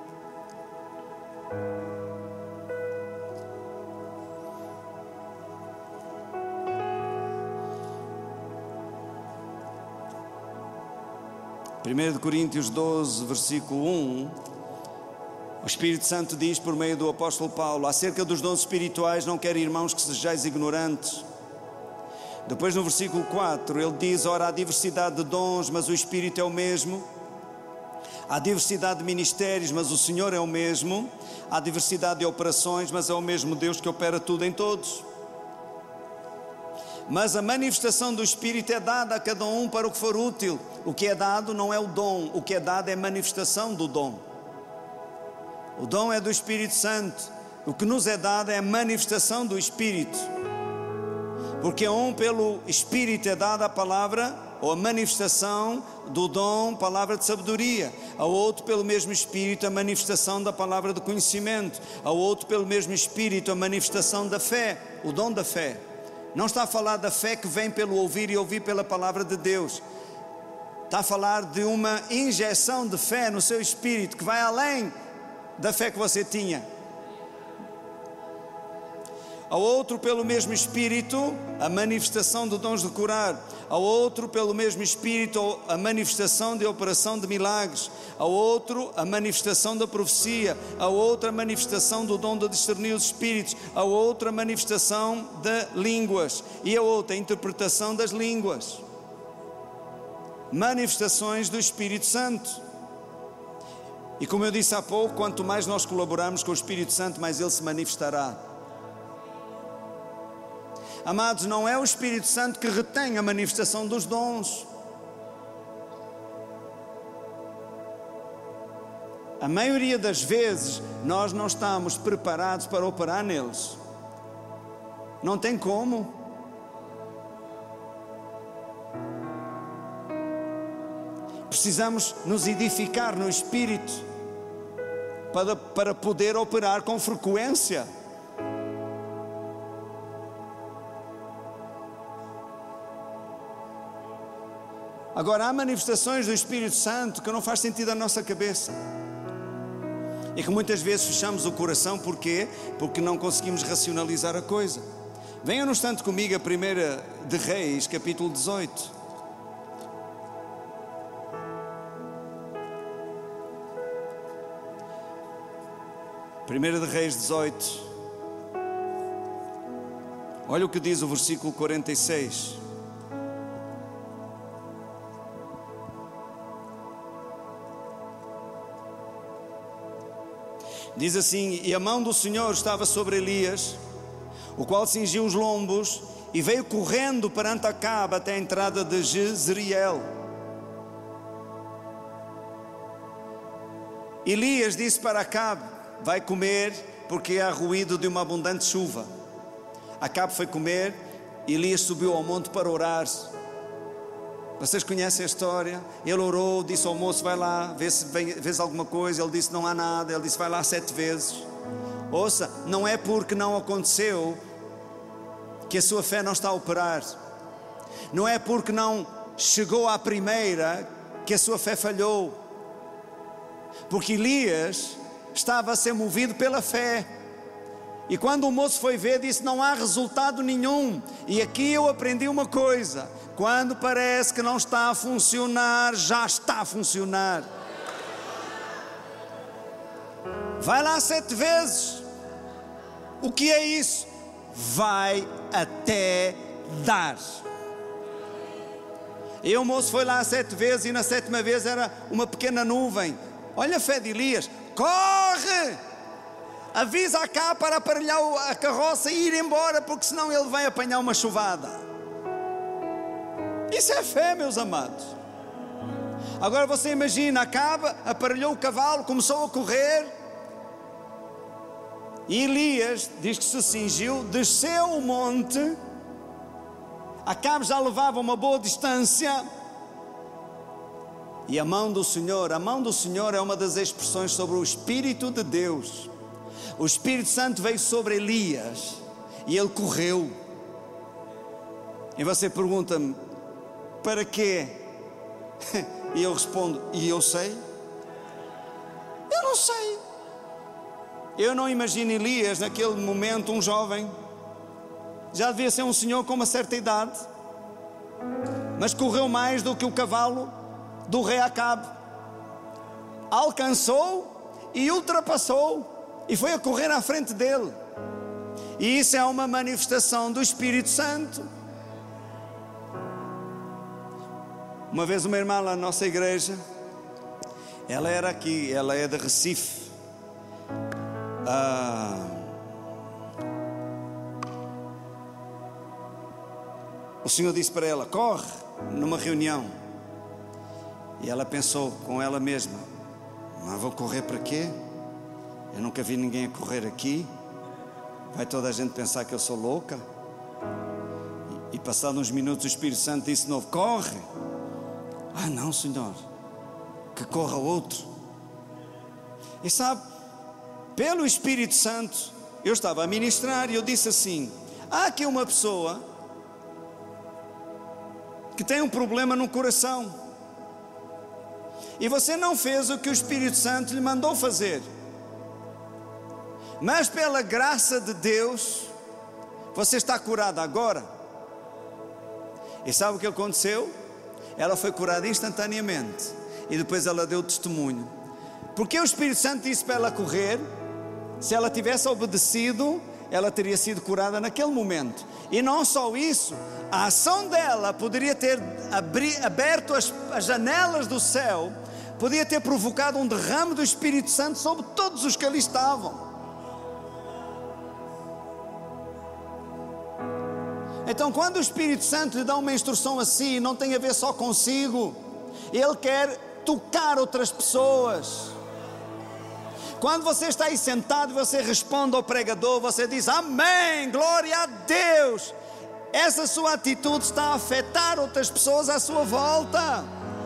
Primeiro de Coríntios 12, versículo 1. O Espírito Santo diz por meio do apóstolo Paulo: acerca dos dons espirituais não quero, irmãos, que sejais ignorantes. Depois no versículo 4 ele diz: ora, há diversidade de dons, mas o Espírito é o mesmo. Há diversidade de ministérios, mas o Senhor é o mesmo. Há diversidade de operações, mas é o mesmo Deus que opera tudo em todos. Mas a manifestação do Espírito é dada a cada um para o que for útil. O que é dado não é o dom, o que é dado é a manifestação do dom. O dom é do Espírito Santo. O que nos é dado é a manifestação do Espírito. Porque a um pelo Espírito é dada a palavra, ou a manifestação do dom, palavra de sabedoria. Ao outro pelo mesmo Espírito a manifestação da palavra de conhecimento. Ao outro pelo mesmo Espírito a manifestação da fé, o dom da fé. Não está a falar da fé que vem pelo ouvir e ouvir pela palavra de Deus. Está a falar de uma injeção de fé no seu espírito que vai além da fé que você tinha. Ao outro pelo mesmo Espírito a manifestação de dons de curar. Ao outro pelo mesmo Espírito a manifestação de operação de milagres. Ao outro a manifestação da profecia. Ao outro a manifestação do dom de discernir os espíritos. Ao outro a manifestação de línguas. E a outra a interpretação das línguas. Manifestações do Espírito Santo. E como eu disse há pouco, quanto mais nós colaboramos com o Espírito Santo, mais ele se manifestará. Amados, não é o Espírito Santo que retém a manifestação dos dons. A maioria das vezes nós não estamos preparados para operar neles. Não tem como. Precisamos nos edificar no Espírito para poder operar com frequência. Agora, há manifestações do Espírito Santo que não faz sentido à nossa cabeça. E que muitas vezes fechamos o coração. Porquê? Porque não conseguimos racionalizar a coisa. Venham no instante comigo a 1 de Reis, capítulo 18. 1 de Reis 18. Olha o que diz o versículo 46. Diz assim: e a mão do Senhor estava sobre Elias, o qual cingiu os lombos e veio correndo perante Acabe até a entrada de Jezreel. Elias disse para Acabe: vai comer, porque há ruído de uma abundante chuva. Acabe foi comer, e Elias subiu ao monte para orar. Vocês conhecem a história? Ele orou, disse ao moço: vai lá, vês alguma coisa. Ele disse: não há nada. Ele disse: vai lá 7 vezes. Ouça, não é porque não aconteceu que a sua fé não está a operar. Não é porque não chegou à primeira que a sua fé falhou. Porque Elias estava a ser movido pela fé. E quando o moço foi ver, disse: não há resultado nenhum. E aqui eu aprendi uma coisa: quando parece que não está a funcionar, já está a funcionar. Vai lá 7 vezes. O que é isso? Vai até dar. E o moço foi lá 7 vezes, e na 7ª vez era uma pequena nuvem. Olha a fé de Elias: corre! Avisa Acabe para aparelhar a carroça e ir embora, porque senão ele vai apanhar uma chuvada. Isso é fé, meus amados. Agora você imagina, Acabe aparelhou o cavalo, começou a correr. E Elias, diz que se cingiu, desceu o monte. Acabe já levava uma boa distância. E a mão do Senhor é uma das expressões sobre o Espírito de Deus. O Espírito Santo veio sobre Elias e ele correu. E você pergunta-me, para quê? E eu respondo, e eu sei? Eu não sei. Eu não imagino Elias naquele momento um jovem. Já devia ser um senhor com uma certa idade, mas correu mais do que o cavalo do rei Acabe. Alcançou e ultrapassou e foi a correr à frente dele. E isso é uma manifestação do Espírito Santo. Uma vez uma irmã lá na nossa igreja, ela era aqui, ela é de Recife. O Senhor disse para ela, corre, numa reunião. E ela pensou com ela mesma, mas vou correr para quê? Eu nunca vi ninguém a correr aqui. Vai toda a gente pensar que eu sou louca? E passados uns minutos o Espírito Santo disse de novo, corre. Ah não, Senhor, que corra outro. E sabe, pelo Espírito Santo, eu estava a ministrar e eu disse assim, há aqui uma pessoa que tem um problema no coração. E você não fez o que o Espírito Santo lhe mandou fazer. Mas pela graça de Deus, você está curada agora. E sabe o que aconteceu? Ela foi curada instantaneamente. E depois ela deu testemunho. Porque o Espírito Santo disse para ela correr. Se ela tivesse obedecido, ela teria sido curada naquele momento. E não só isso, a ação dela poderia ter aberto as janelas do céu, podia ter provocado um derrame do Espírito Santo sobre todos os que ali estavam. Então, quando o Espírito Santo lhe dá uma instrução assim, não tem a ver só consigo, ele quer tocar outras pessoas. Quando você está aí sentado e você responde ao pregador, você diz amém, glória a Deus, essa sua atitude está a afetar outras pessoas à sua volta.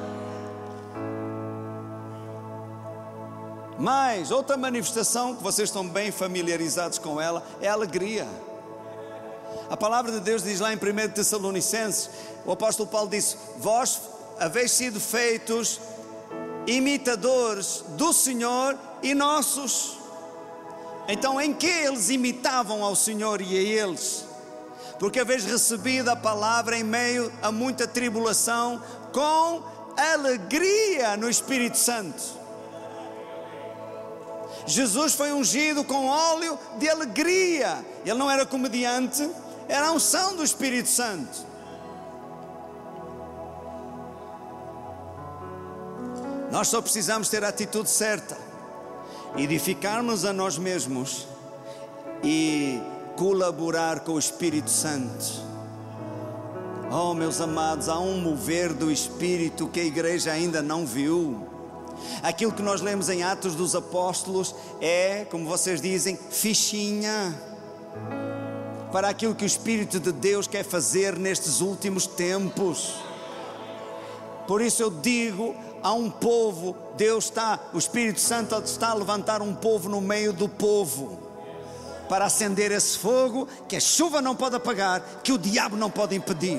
Mas outra manifestação que vocês estão bem familiarizados com ela é a alegria. A palavra de Deus diz lá em 1 Tessalonicenses, o apóstolo Paulo disse, vós haveis sido feitos imitadores do Senhor e nossos. Então em que eles imitavam ao Senhor e a eles? Porque haveis recebido a palavra em meio a muita tribulação, com alegria no Espírito Santo. Jesus foi ungido com óleo de alegria. Ele não era comediante, era a unção do Espírito Santo. Nós só precisamos ter a atitude certa, edificarmos a nós mesmos e colaborar com o Espírito Santo. Oh, meus amados, há um mover do Espírito que a igreja ainda não viu. Aquilo que nós lemos em Atos dos Apóstolos é, como vocês dizem, fichinha para aquilo que o Espírito de Deus quer fazer nestes últimos tempos. Por isso eu digo, há um povo, o Espírito Santo está a levantar um povo no meio do povo, para acender esse fogo que a chuva não pode apagar, que o diabo não pode impedir.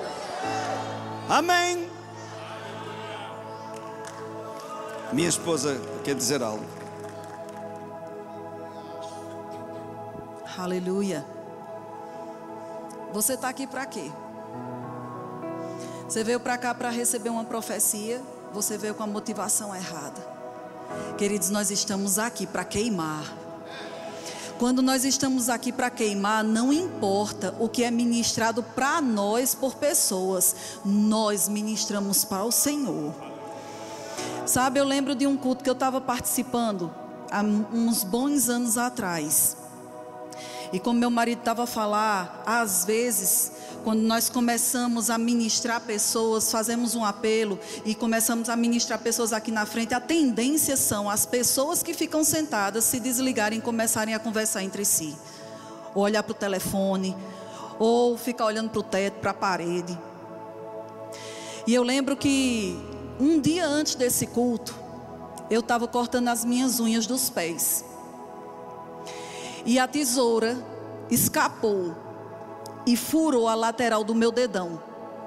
Amém. Minha esposa quer dizer algo. Aleluia. Você está aqui para quê? Você veio para cá para receber uma profecia? Você veio com a motivação errada. Queridos, nós estamos aqui para queimar. Quando nós estamos aqui para queimar, não importa o que é ministrado para nós por pessoas, nós ministramos para o Senhor. Sabe, eu lembro de um culto que eu estava participando há uns bons anos atrás. E como meu marido estava a falar, às vezes, quando nós começamos a ministrar pessoas, fazemos um apelo e começamos a ministrar pessoas aqui na frente, a tendência são as pessoas que ficam sentadas se desligarem e começarem a conversar entre si. Ou olhar para o telefone, ou ficar olhando para o teto, para a parede. E eu lembro que um dia antes desse culto, eu estava cortando as minhas unhas dos pés. E a tesoura escapou e furou a lateral do meu dedão.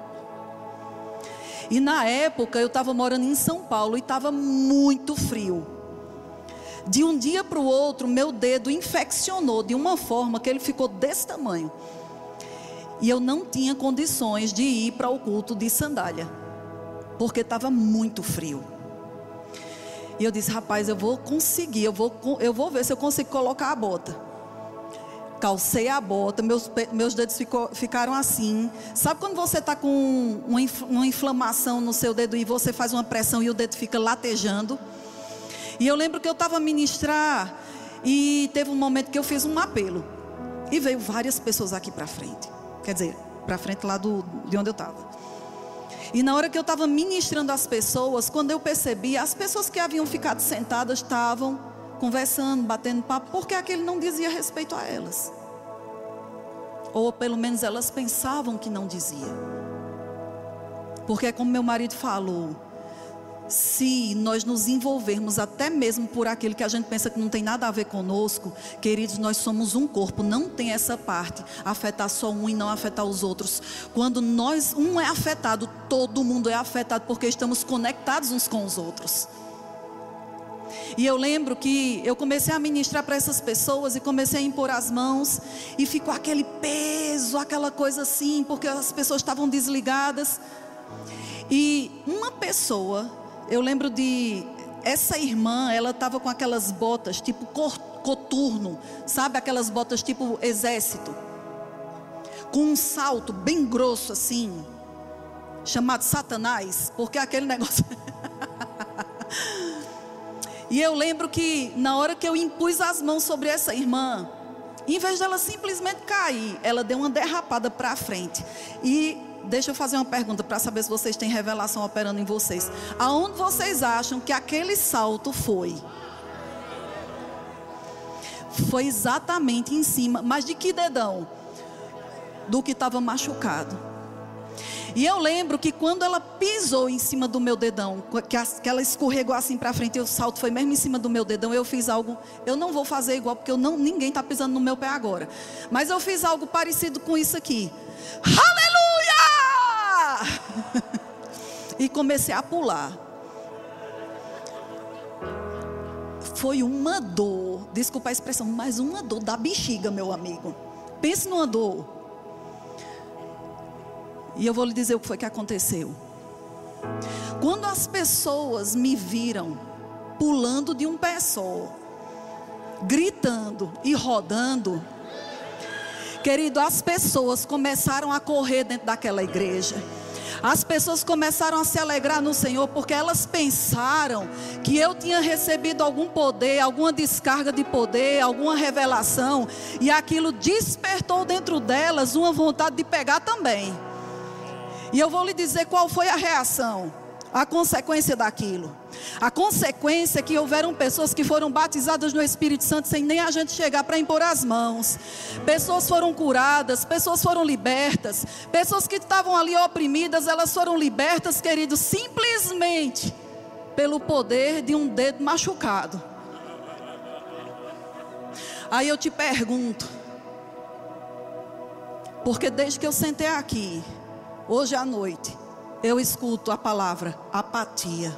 E na época eu estava morando em São Paulo e estava muito frio. De um dia para o outro, meu dedo infeccionou de uma forma que ele ficou desse tamanho. E eu não tinha condições de ir para o culto de sandália, porque estava muito frio. E eu disse, rapaz, eu vou conseguir, eu vou ver se eu consigo colocar a bota. Calcei a bota, meus dedos ficaram assim. Sabe quando você está com uma inflamação no seu dedo e você faz uma pressão e o dedo fica latejando? E eu lembro que eu estava a ministrar e teve um momento que eu fiz um apelo. E veio várias pessoas aqui para frente. Quer dizer, para frente lá de onde eu estava. E na hora que eu estava ministrando as pessoas, quando eu percebi, as pessoas que haviam ficado sentadas estavam conversando, batendo papo, porque aquele não dizia respeito a elas. Ou pelo menos elas pensavam que não dizia. Porque é como meu marido falou, se nós nos envolvermos até mesmo por aquilo que a gente pensa que não tem nada a ver conosco, queridos, nós somos um corpo, não tem essa parte, afetar só um e não afetar os outros. Quando um é afetado, todo mundo é afetado, porque estamos conectados uns com os outros. E eu lembro que eu comecei a ministrar para essas pessoas e comecei a impor as mãos e ficou aquele peso, aquela coisa assim, porque as pessoas estavam desligadas. E uma pessoa, eu lembro de essa irmã, ela estava com aquelas botas tipo coturno, sabe, aquelas botas tipo exército, com um salto bem grosso assim, chamado Satanás, porque aquele negócio... E eu lembro que na hora que eu impus as mãos sobre essa irmã, em vez dela simplesmente cair, ela deu uma derrapada para frente. E deixa eu fazer uma pergunta para saber se vocês têm revelação operando em vocês. Aonde vocês acham que aquele salto foi? Foi exatamente em cima, mas de que dedão? Do que estava machucado. E eu lembro que quando ela pisou em cima do meu dedão, que ela escorregou assim para frente e o salto foi mesmo em cima do meu dedão, eu fiz algo, eu não vou fazer igual porque ninguém está pisando no meu pé agora. Mas eu fiz algo parecido com isso aqui. Aleluia! E comecei a pular. Foi uma dor, desculpa a expressão, mas uma dor da bexiga, meu amigo. Pense numa dor. E eu vou lhe dizer o que foi que aconteceu. Quando as pessoas me viram pulando de um pé só, gritando e rodando, querido, as pessoas começaram a correr dentro daquela igreja. As pessoas começaram a se alegrar no Senhor, porque elas pensaram que eu tinha recebido algum poder, alguma descarga de poder, alguma revelação, e aquilo despertou dentro delas uma vontade de pegar também. E eu vou lhe dizer qual foi a reação, a consequência daquilo. A consequência é que houveram pessoas que foram batizadas no Espírito Santo sem nem a gente chegar para impor as mãos. Pessoas foram curadas, pessoas foram libertas. Pessoas que estavam ali oprimidas, elas foram libertas, queridos, simplesmente pelo poder de um dedo machucado. Aí eu te pergunto, porque desde que eu sentei aqui, hoje à noite, eu escuto a palavra apatia.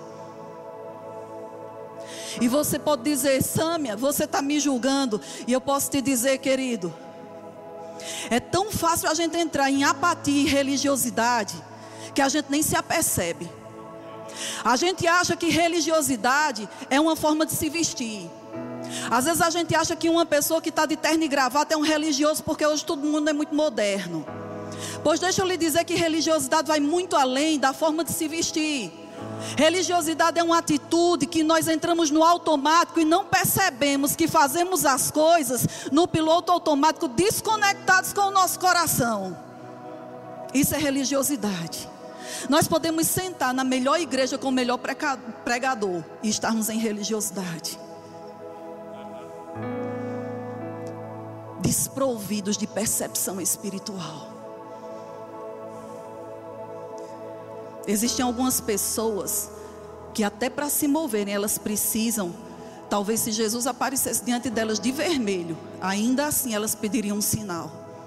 E você pode dizer, Sâmia, você está me julgando. E eu posso te dizer, querido, é tão fácil a gente entrar em apatia e religiosidade, que a gente nem se apercebe. A gente acha que religiosidade é uma forma de se vestir. Às vezes a gente acha que uma pessoa que está de terno e gravata é um religioso, porque hoje todo mundo é muito moderno. Pois deixa eu lhe dizer que religiosidade vai muito além da forma de se vestir. Religiosidade é uma atitude que nós entramos no automático e não percebemos que fazemos as coisas no piloto automático, desconectados com o nosso coração. Isso é religiosidade. Nós podemos sentar na melhor igreja com o melhor pregador e estarmos em religiosidade, desprovidos de percepção espiritual. Existem algumas pessoas que até para se moverem elas precisam, talvez se Jesus aparecesse diante delas de vermelho, ainda assim elas pediriam um sinal.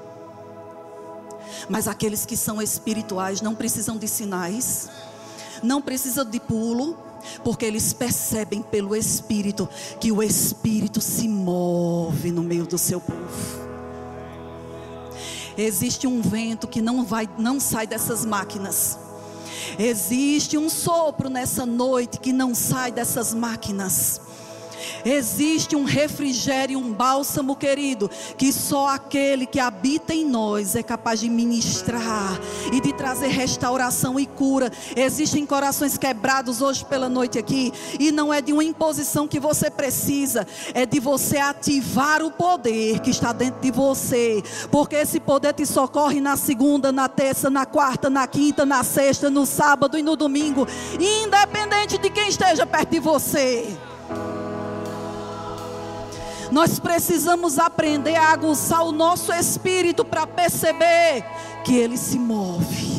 Mas aqueles que são espirituais não precisam de sinais, não precisam de pulo, porque eles percebem pelo Espírito que o Espírito se move no meio do seu povo. Existe um vento que não sai dessas máquinas. Existe um sopro nessa noite que não sai dessas máquinas. Existe um refrigério, um bálsamo, querido, que só aquele que habita em nós é capaz de ministrar e de trazer restauração e cura. Existem corações quebrados hoje pela noite aqui, e não é de uma imposição que você precisa, é de você ativar o poder que está dentro de você, porque esse poder te socorre na segunda, na terça, na quarta, na quinta, na sexta, no sábado e no domingo, independente de quem esteja perto de você. Nós precisamos aprender a aguçar o nosso espírito para perceber que ele se move.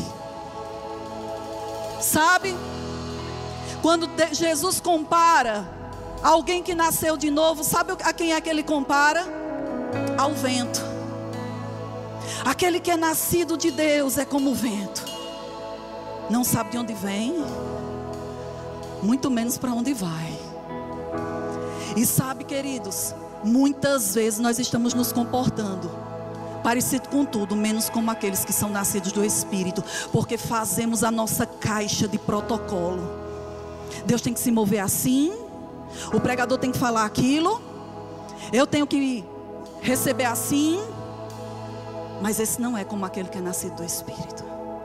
Sabe? Quando Jesus compara alguém que nasceu de novo, sabe a quem é que ele compara? Ao vento. Aquele que é nascido de Deus é como o vento. Não sabe de onde vem, muito menos para onde vai. E sabe, queridos, muitas vezes nós estamos nos comportando parecido com tudo, menos como aqueles que são nascidos do Espírito, porque fazemos a nossa caixa de protocolo. Deus tem que se mover assim, o pregador tem que falar aquilo, eu tenho que receber assim, mas esse não é como aquele que é nascido do Espírito.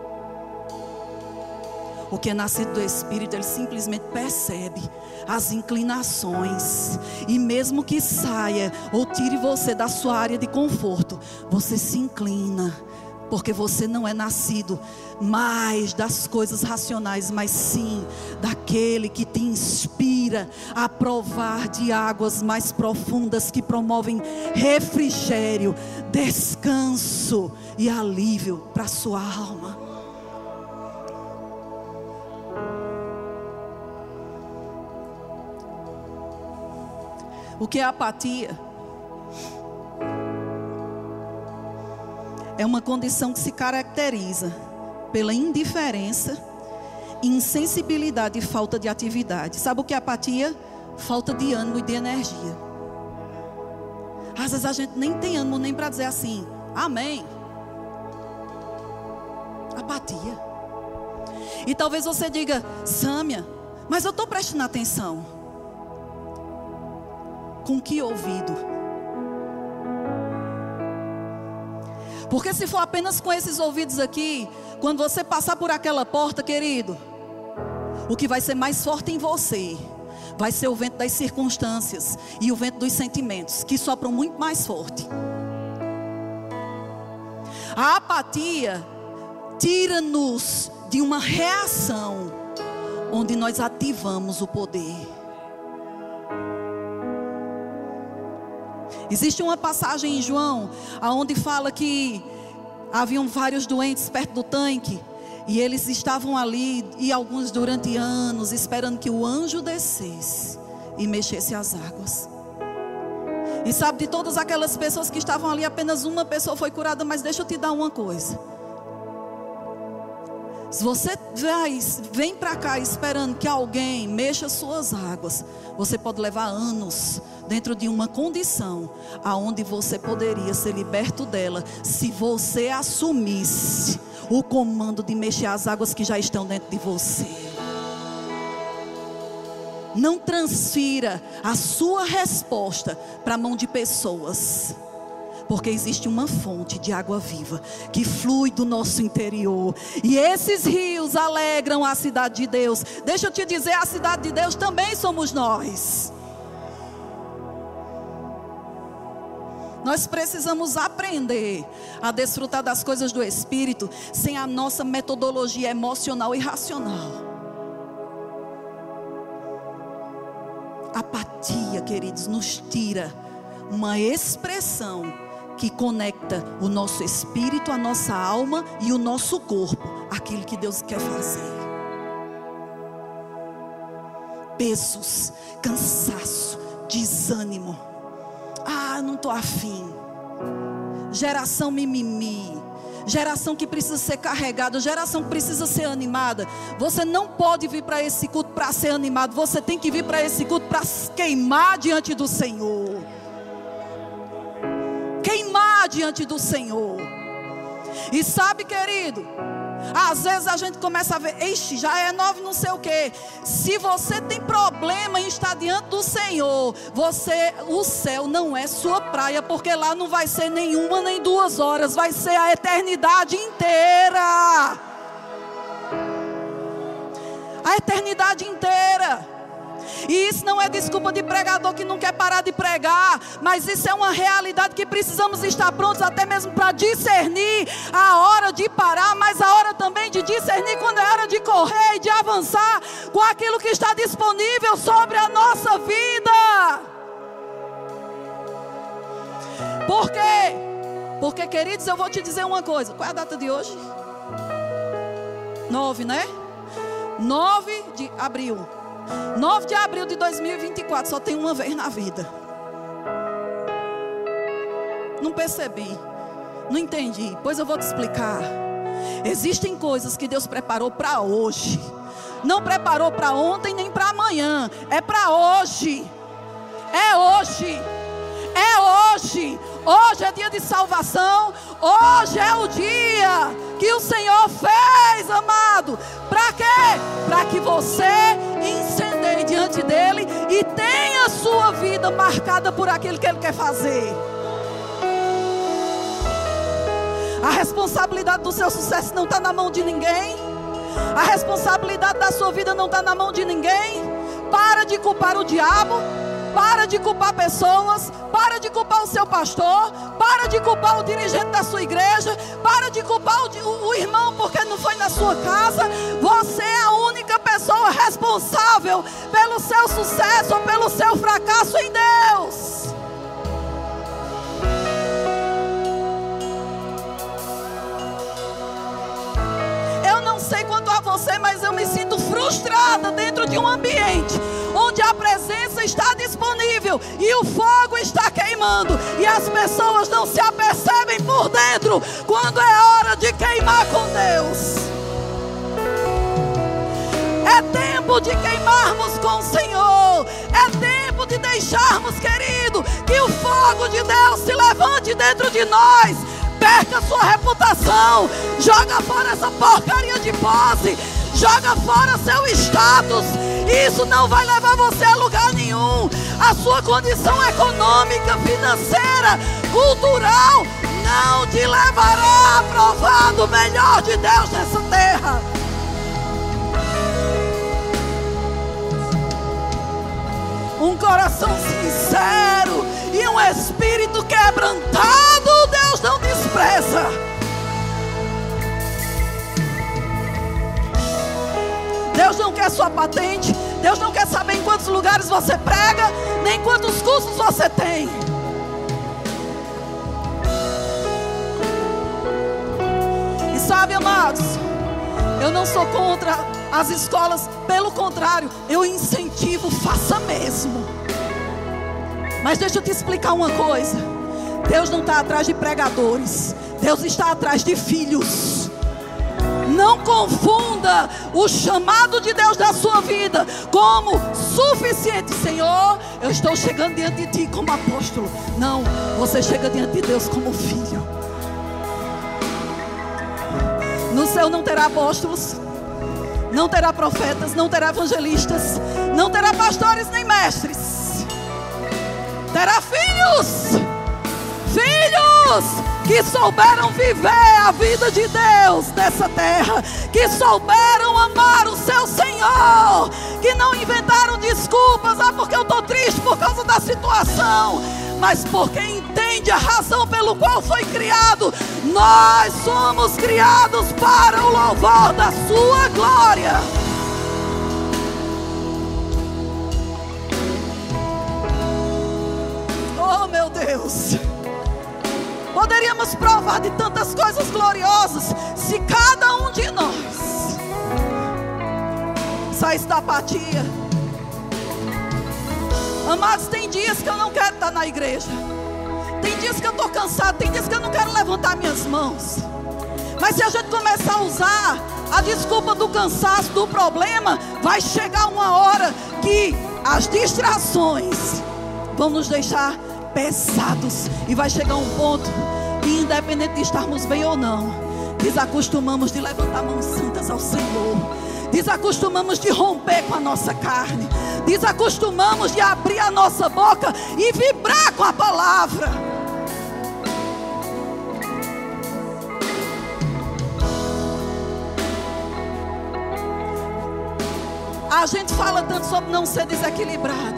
O que é nascido do Espírito, ele simplesmente percebe as inclinações, e mesmo que saia ou tire você da sua área de conforto, você se inclina, porque você não é nascido mais das coisas racionais, mas sim daquele que te inspira a provar de águas mais profundas, que promovem refrigério, descanso e alívio para a sua alma. O que é apatia? É uma condição que se caracteriza pela indiferença, insensibilidade e falta de atividade. Sabe o que é apatia? Falta de ânimo e de energia. Às vezes a gente nem tem ânimo nem para dizer assim, amém. Apatia. E talvez você diga, Sâmia, mas eu estou prestando atenção. Com que ouvido? Porque se for apenas com esses ouvidos aqui, quando você passar por aquela porta, querido, o que vai ser mais forte em você vai ser o vento das circunstâncias e o vento dos sentimentos, que sopram muito mais forte. A apatia tira-nos de uma reação onde nós ativamos o poder. Existe uma passagem em João, onde fala que haviam vários doentes perto do tanque, e eles estavam ali, e alguns durante anos, esperando que o anjo descesse e mexesse as águas. E sabe, de todas aquelas pessoas que estavam ali, apenas uma pessoa foi curada. Mas deixa eu te dar uma coisa. Se você vem para cá esperando que alguém mexa suas águas, você pode levar anos dentro de uma condição aonde você poderia ser liberto dela, se você assumisse o comando de mexer as águas que já estão dentro de você. Não transfira a sua resposta para a mão de pessoas. Porque existe uma fonte de água viva que flui do nosso interior. E esses rios alegram a cidade de Deus. Deixa eu te dizer, a cidade de Deus também somos nós. Nós precisamos aprender a desfrutar das coisas do Espírito sem a nossa metodologia emocional e racional. Apatia, queridos, nos tira uma expressão que conecta o nosso espírito, a nossa alma e o nosso corpo, aquilo que Deus quer fazer. Pesos, cansaço, desânimo. Não estou afim. Geração mimimi. Geração que precisa ser carregada, geração que precisa ser animada. Você não pode vir para esse culto para ser animado. Você tem que vir para esse culto para queimar diante do Senhor. Queimar diante do Senhor. E sabe, querido, às vezes a gente começa a ver, ixi, já é 9 não sei o que. Se você tem problema em estar diante do Senhor, o céu não é sua praia, porque lá não vai ser nenhuma nem 2 horas, vai ser a eternidade inteira. A eternidade inteira. E isso não é desculpa de pregador que não quer parar de pregar, mas isso é uma realidade que precisamos estar prontos até mesmo para discernir a hora de parar, mas a hora também de discernir quando é hora de correr e de avançar com aquilo que está disponível sobre a nossa vida. Por quê? Porque, queridos, eu vou te dizer uma coisa. Qual é a data de hoje? 9, né? 9 de abril. 9 de abril de 2024, só tem uma vez na vida. Não percebi, não entendi, pois eu vou te explicar. Existem coisas que Deus preparou para hoje. Não preparou para ontem nem para amanhã. É para hoje. É hoje. É hoje. Hoje é dia de salvação. Hoje é o dia que o Senhor fez, amado. Para quê? Para que você incendeie diante dele e tenha a sua vida marcada por aquilo que ele quer fazer. A responsabilidade do seu sucesso não está na mão de ninguém. A responsabilidade da sua vida não está na mão de ninguém. Para de culpar o diabo. Para de culpar pessoas. Para de culpar o seu pastor. Para de culpar o dirigente da sua igreja. Para de culpar o irmão porque não foi na sua casa. Você é a única pessoa responsável pelo seu sucesso ou pelo seu fracasso em Deus. Eu não sei quanto a você, mas eu me sinto frustrada dentro de um ambiente onde a presença está disponível e o fogo está queimando e as pessoas não se apercebem por dentro quando é hora de queimar com Deus. É tempo de queimarmos com o Senhor. É tempo de deixarmos, querido, que o fogo de Deus se levante dentro de nós. Perca sua reputação. Joga fora essa porcaria de posse. Joga fora seu status. Isso não vai levar você a lugar nenhum. A sua condição econômica, financeira, cultural não te levará a provar do melhor de Deus nessa terra. Um coração sincero e um espírito quebrantado, Deus não despreza. Deus não quer sua patente. Deus não quer saber em quantos lugares você prega, nem quantos cursos você tem. E sabe, amados, eu não sou contra as escolas, pelo contrário, eu incentivo, faça mesmo. Mas deixa eu te explicar uma coisa. Deus não está atrás de pregadores, Deus está atrás de filhos. Não confunda o chamado de Deus da sua vida como suficiente. Senhor, eu estou chegando diante de ti como apóstolo. Não, você chega diante de Deus como filho. No céu não terá apóstolos, não terá profetas, não terá evangelistas, não terá pastores nem mestres. Terá filhos. Filhos. filhos que souberam viver a vida de Deus nessa terra, que souberam amar o seu Senhor, que não inventaram desculpas, porque eu estou triste por causa da situação, mas porque entende a razão pelo qual foi criado. Nós somos criados para o louvor da sua glória. Oh, meu Deus, poderíamos provar de tantas coisas gloriosas se cada um de nós saísse da apatia. Amados, tem dias que eu não quero estar na igreja, tem dias que eu estou cansado, tem dias que eu não quero levantar minhas mãos. Mas se a gente começar a usar a desculpa do cansaço, do problema, vai chegar uma hora que as distrações vão nos deixar pesados, e vai chegar um ponto que, independente de estarmos bem ou não, desacostumamos de levantar mãos santas ao Senhor, desacostumamos de romper com a nossa carne, desacostumamos de abrir a nossa boca e vibrar com a palavra. A gente fala tanto sobre não ser desequilibrado,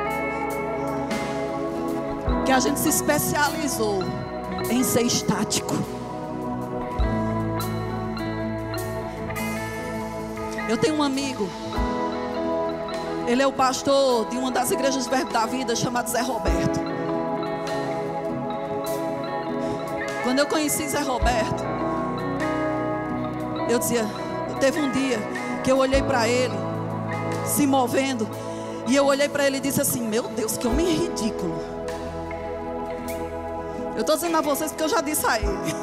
que a gente se especializou em ser estático. Eu tenho um amigo, ele é o pastor de uma das igrejas Verbo da Vida, chamado Zé Roberto. Quando eu conheci Zé Roberto, teve um dia que eu olhei para ele se movendo, e eu olhei para ele e disse assim: meu Deus, que homem ridículo. Eu estou dizendo a vocês porque eu já disse a ele.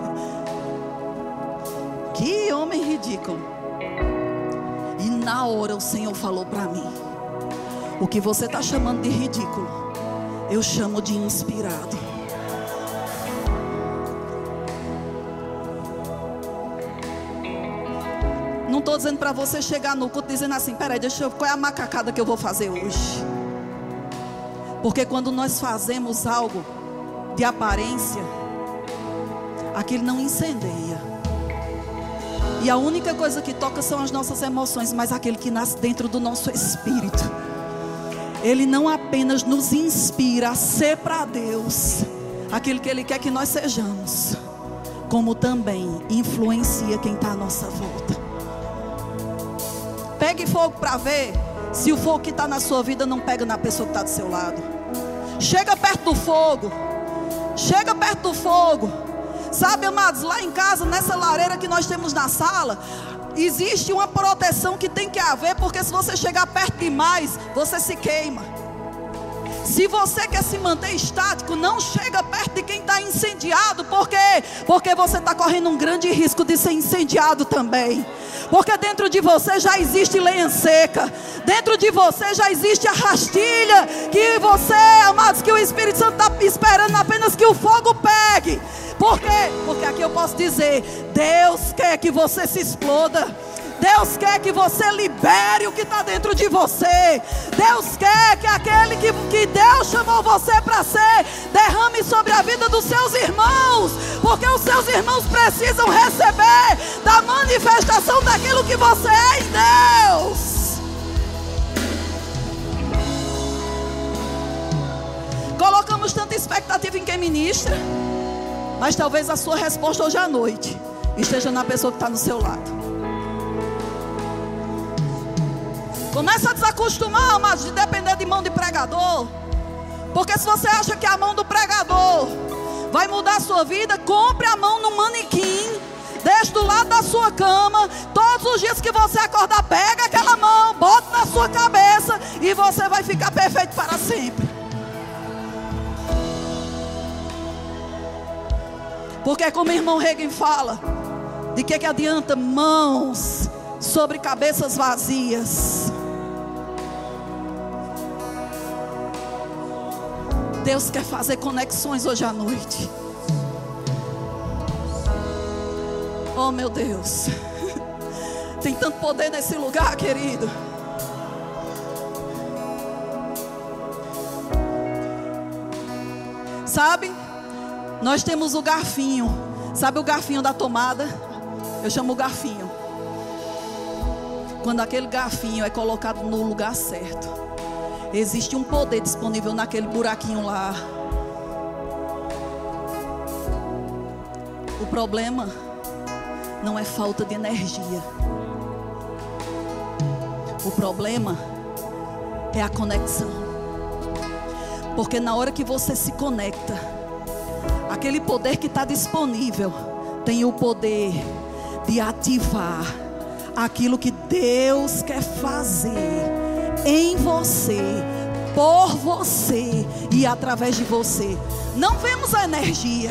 Que homem ridículo. E na hora o Senhor falou para mim: o que você está chamando de ridículo, eu chamo de inspirado. Não estou dizendo para você chegar no culto dizendo assim: peraí, qual é a macacada que eu vou fazer hoje? Porque quando nós fazemos algo de aparência, aquilo não incendeia, e a única coisa que toca são as nossas emoções. Mas aquele que nasce dentro do nosso espírito, ele não apenas nos inspira a ser para Deus aquilo que Ele quer que nós sejamos, como também influencia quem está à nossa volta. Pegue fogo para ver se o fogo que está na sua vida não pega na pessoa que está do seu lado. Chega perto do fogo. Chega perto do fogo. Sabe, amados, lá em casa, nessa lareira que nós temos na sala, existe uma proteção que tem que haver, porque se você chegar perto demais, você se queima. Se você quer se manter estático, não chega perto de quem está incendiado. Por quê? Porque você está correndo um grande risco de ser incendiado também. Porque dentro de você já existe lenha seca, dentro de você já existe a rastilha, que você, amados, que o Espírito Santo está esperando apenas que o fogo pegue. Por quê? Porque aqui eu posso dizer: Deus quer que você se exploda. Deus quer que você libere o que está dentro de você. Deus quer que aquele que Deus chamou você para ser, derrame sobre a vida dos seus irmãos. Porque os seus irmãos precisam receber da manifestação daquilo que você é em Deus. Colocamos tanta expectativa em quem ministra, mas talvez a sua resposta hoje à noite esteja na pessoa que está no seu lado. Começa a desacostumar, amados, de depender de mão de pregador. Porque se você acha que a mão do pregador vai mudar a sua vida, compre a mão no manequim, deixe do lado da sua cama. Todos os dias que você acordar, pega aquela mão, bota na sua cabeça, e você vai ficar perfeito para sempre. Porque como o irmão Reagan fala, de que adianta mãos sobre cabeças vazias? Deus quer fazer conexões hoje à noite. Oh, meu Deus. Tem tanto poder nesse lugar, querido. Sabe? Nós temos o garfinho. Sabe o garfinho da tomada? Eu chamo o garfinho. Quando aquele garfinho é colocado no lugar certo, existe um poder disponível naquele buraquinho lá. O problema não é falta de energia. O problema é a conexão. Porque na hora que você se conecta, aquele poder que está disponível tem o poder de ativar aquilo que Deus quer fazer em você, por você e através de você. Não vemos a energia,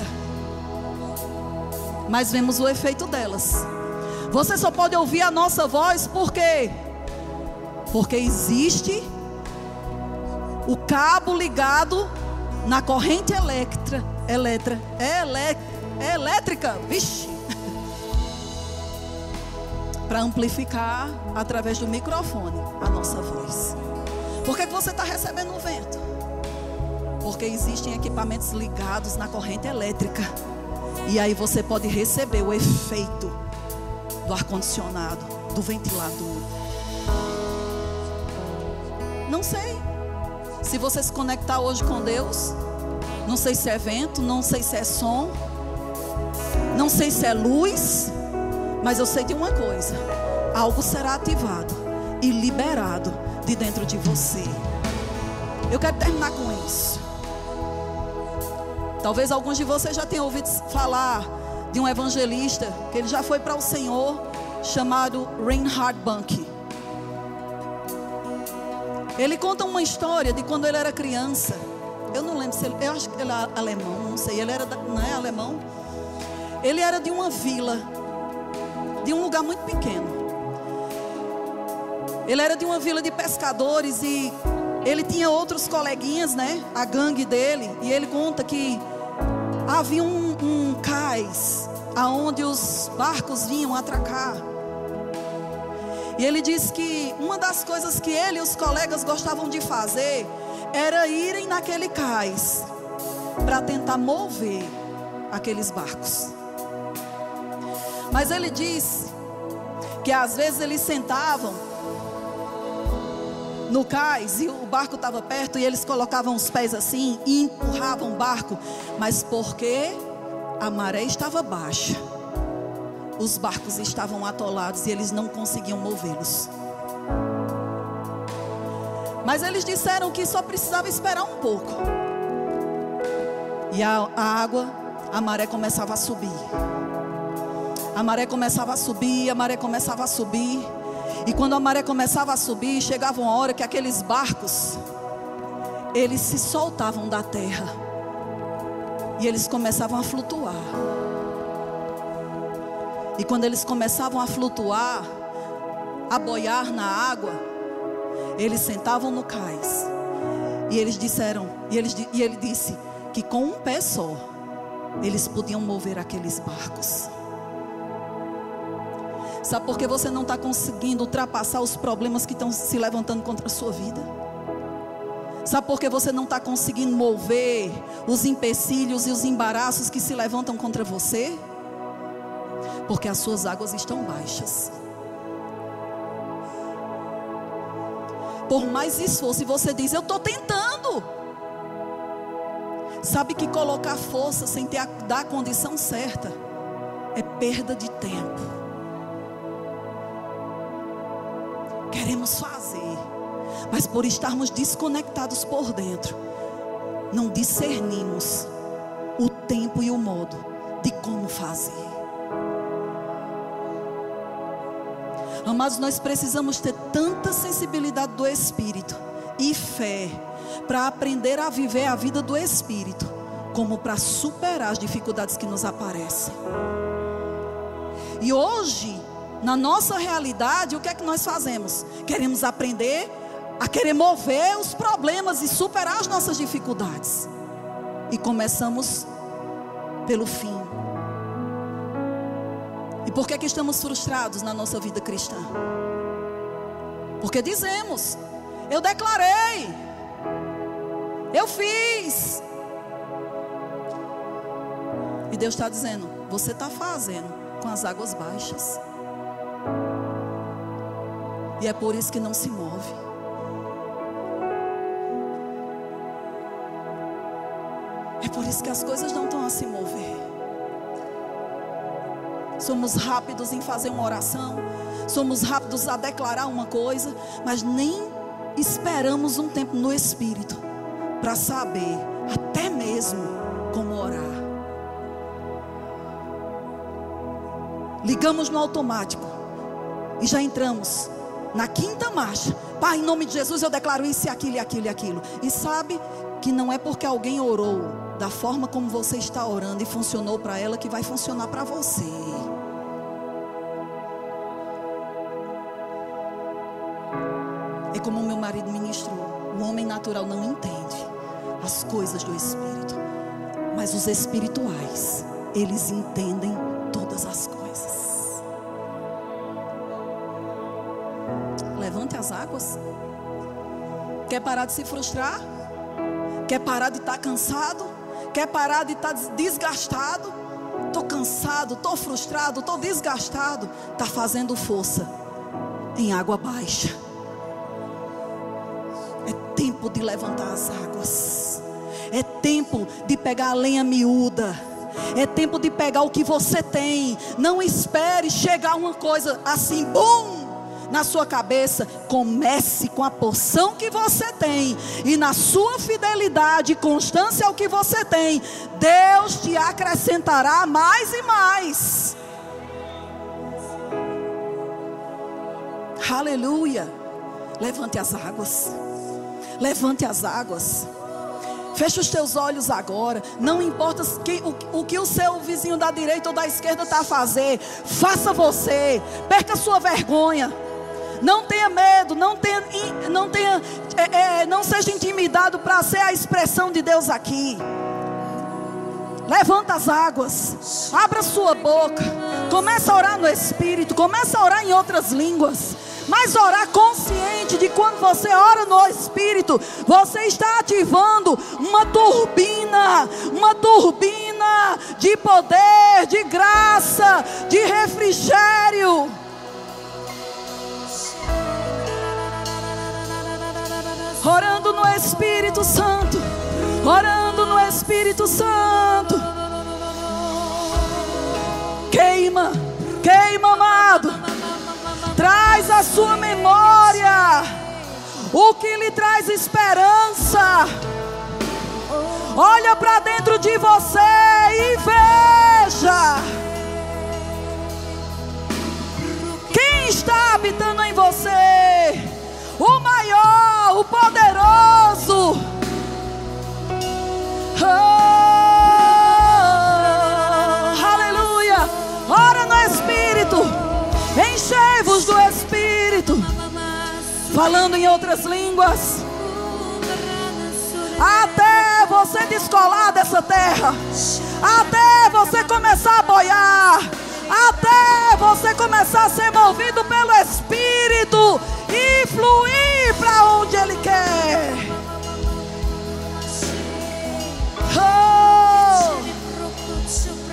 mas vemos o efeito delas. Você só pode ouvir a nossa voz por quê? Porque existe o cabo ligado na corrente elétrica, vixe, para amplificar através do microfone a nossa voz. Por que você está recebendo o vento? Porque existem equipamentos ligados na corrente elétrica. E aí você pode receber o efeito do ar-condicionado, do ventilador. Não sei. Se você se conectar hoje com Deus, não sei se é vento, não sei se é som, não sei se é luz, mas eu sei de uma coisa: algo será ativado e liberado de dentro de você. Eu quero terminar com isso. Talvez alguns de vocês já tenham ouvido falar de um evangelista que ele já foi para o Senhor, chamado Reinhard Bonnke. Ele conta uma história de quando ele era criança. Eu não lembro se ele, eu acho que ele é alemão, não sei, ele era, não é alemão? Ele era de uma vila, de um lugar muito pequeno. Ele era de uma vila de pescadores e ele tinha outros coleguinhas, né? A gangue dele. E ele conta que havia um cais aonde os barcos vinham atracar. E ele disse que uma das coisas que ele e os colegas gostavam de fazer era irem naquele cais para tentar mover aqueles barcos. Mas ele disse que às vezes eles sentavam no cais e o barco estava perto e eles colocavam os pés assim e empurravam o barco, mas porque a maré estava baixa, os barcos estavam atolados e eles não conseguiam movê-los. Mas eles disseram que só precisava esperar um pouco. E a água, a maré começava a subir. A maré começava a subir, a maré começava a subir. E quando a maré começava a subir, chegava uma hora que aqueles barcos, eles se soltavam da terra. E eles começavam a flutuar. E quando eles começavam a flutuar, a boiar na água, eles sentavam no cais. E eles disseram, e ele disse que com um pé só, eles podiam mover aqueles barcos. Sabe por que você não está conseguindo ultrapassar os problemas que estão se levantando contra a sua vida? Sabe por que você não está conseguindo mover os empecilhos e os embaraços que se levantam contra você? Porque as suas águas estão baixas. Por mais esforço, e você diz, eu estou tentando. Sabe que colocar força sem dar a condição certa é perda de tempo. Queremos fazer, mas por estarmos desconectados por dentro, não discernimos o tempo e o modo de como fazer. Amados, nós precisamos ter tanta sensibilidade do Espírito e fé para aprender a viver a vida do Espírito, como para superar as dificuldades que nos aparecem. E hoje, na nossa realidade, o que é que nós fazemos? Queremos aprender a querer mover os problemas e superar as nossas dificuldades. E começamos pelo fim. E por que é que estamos frustrados na nossa vida cristã? Porque dizemos, eu declarei, eu fiz. E Deus está dizendo: você está fazendo com as águas baixas. E é por isso que não se move. É por isso que as coisas não estão a se mover. Somos rápidos em fazer uma oração, somos rápidos a declarar uma coisa, mas nem esperamos um tempo no Espírito para saber até mesmo como orar. Ligamos no automático e já entramos na quinta marcha. Pai, em nome de Jesus eu declaro isso e aquilo e aquilo e aquilo. E sabe que não é porque alguém orou da forma como você está orando e funcionou para ela que vai funcionar para você. É como o meu marido ministrou: o homem natural não entende as coisas do Espírito, mas os espirituais, eles entendem todas as coisas. Levante as águas. Quer parar de se frustrar? Quer parar de estar cansado? Quer parar de estar desgastado? Estou cansado, estou frustrado, estou desgastado. Está fazendo força em água baixa. É tempo de levantar as águas. É tempo de pegar a lenha miúda. É tempo de pegar o que você tem. Não espere chegar uma coisa assim, bum, na sua cabeça. Comece com a porção que você tem, e na sua fidelidade e constância ao que você tem, Deus te acrescentará mais e mais. Aleluia. Levante as águas. Levante as águas. Feche os teus olhos agora. Não importa o que o seu vizinho da direita ou da esquerda está a fazer. Faça você. Perca a sua vergonha. Não tenha medo. Não seja intimidado para ser a expressão de Deus aqui. Levanta as águas. Abra sua boca. Começa a orar no Espírito. Começa a orar em outras línguas. Mas orar consciente de quando você ora no Espírito, você está ativando uma turbina de poder, de graça, de refrigério. Orando no Espírito Santo, orando no Espírito Santo. Queima, queima, amado. Traz à sua memória o que lhe traz esperança. Olha para dentro de você e veja quem está habitando em você. O maior, o poderoso. Aleluia. Ora no Espírito. Enchei-vos do Espírito, falando em outras línguas, até você descolar dessa terra, até você começar a boiar, até você começar a ser movido pelo Espírito.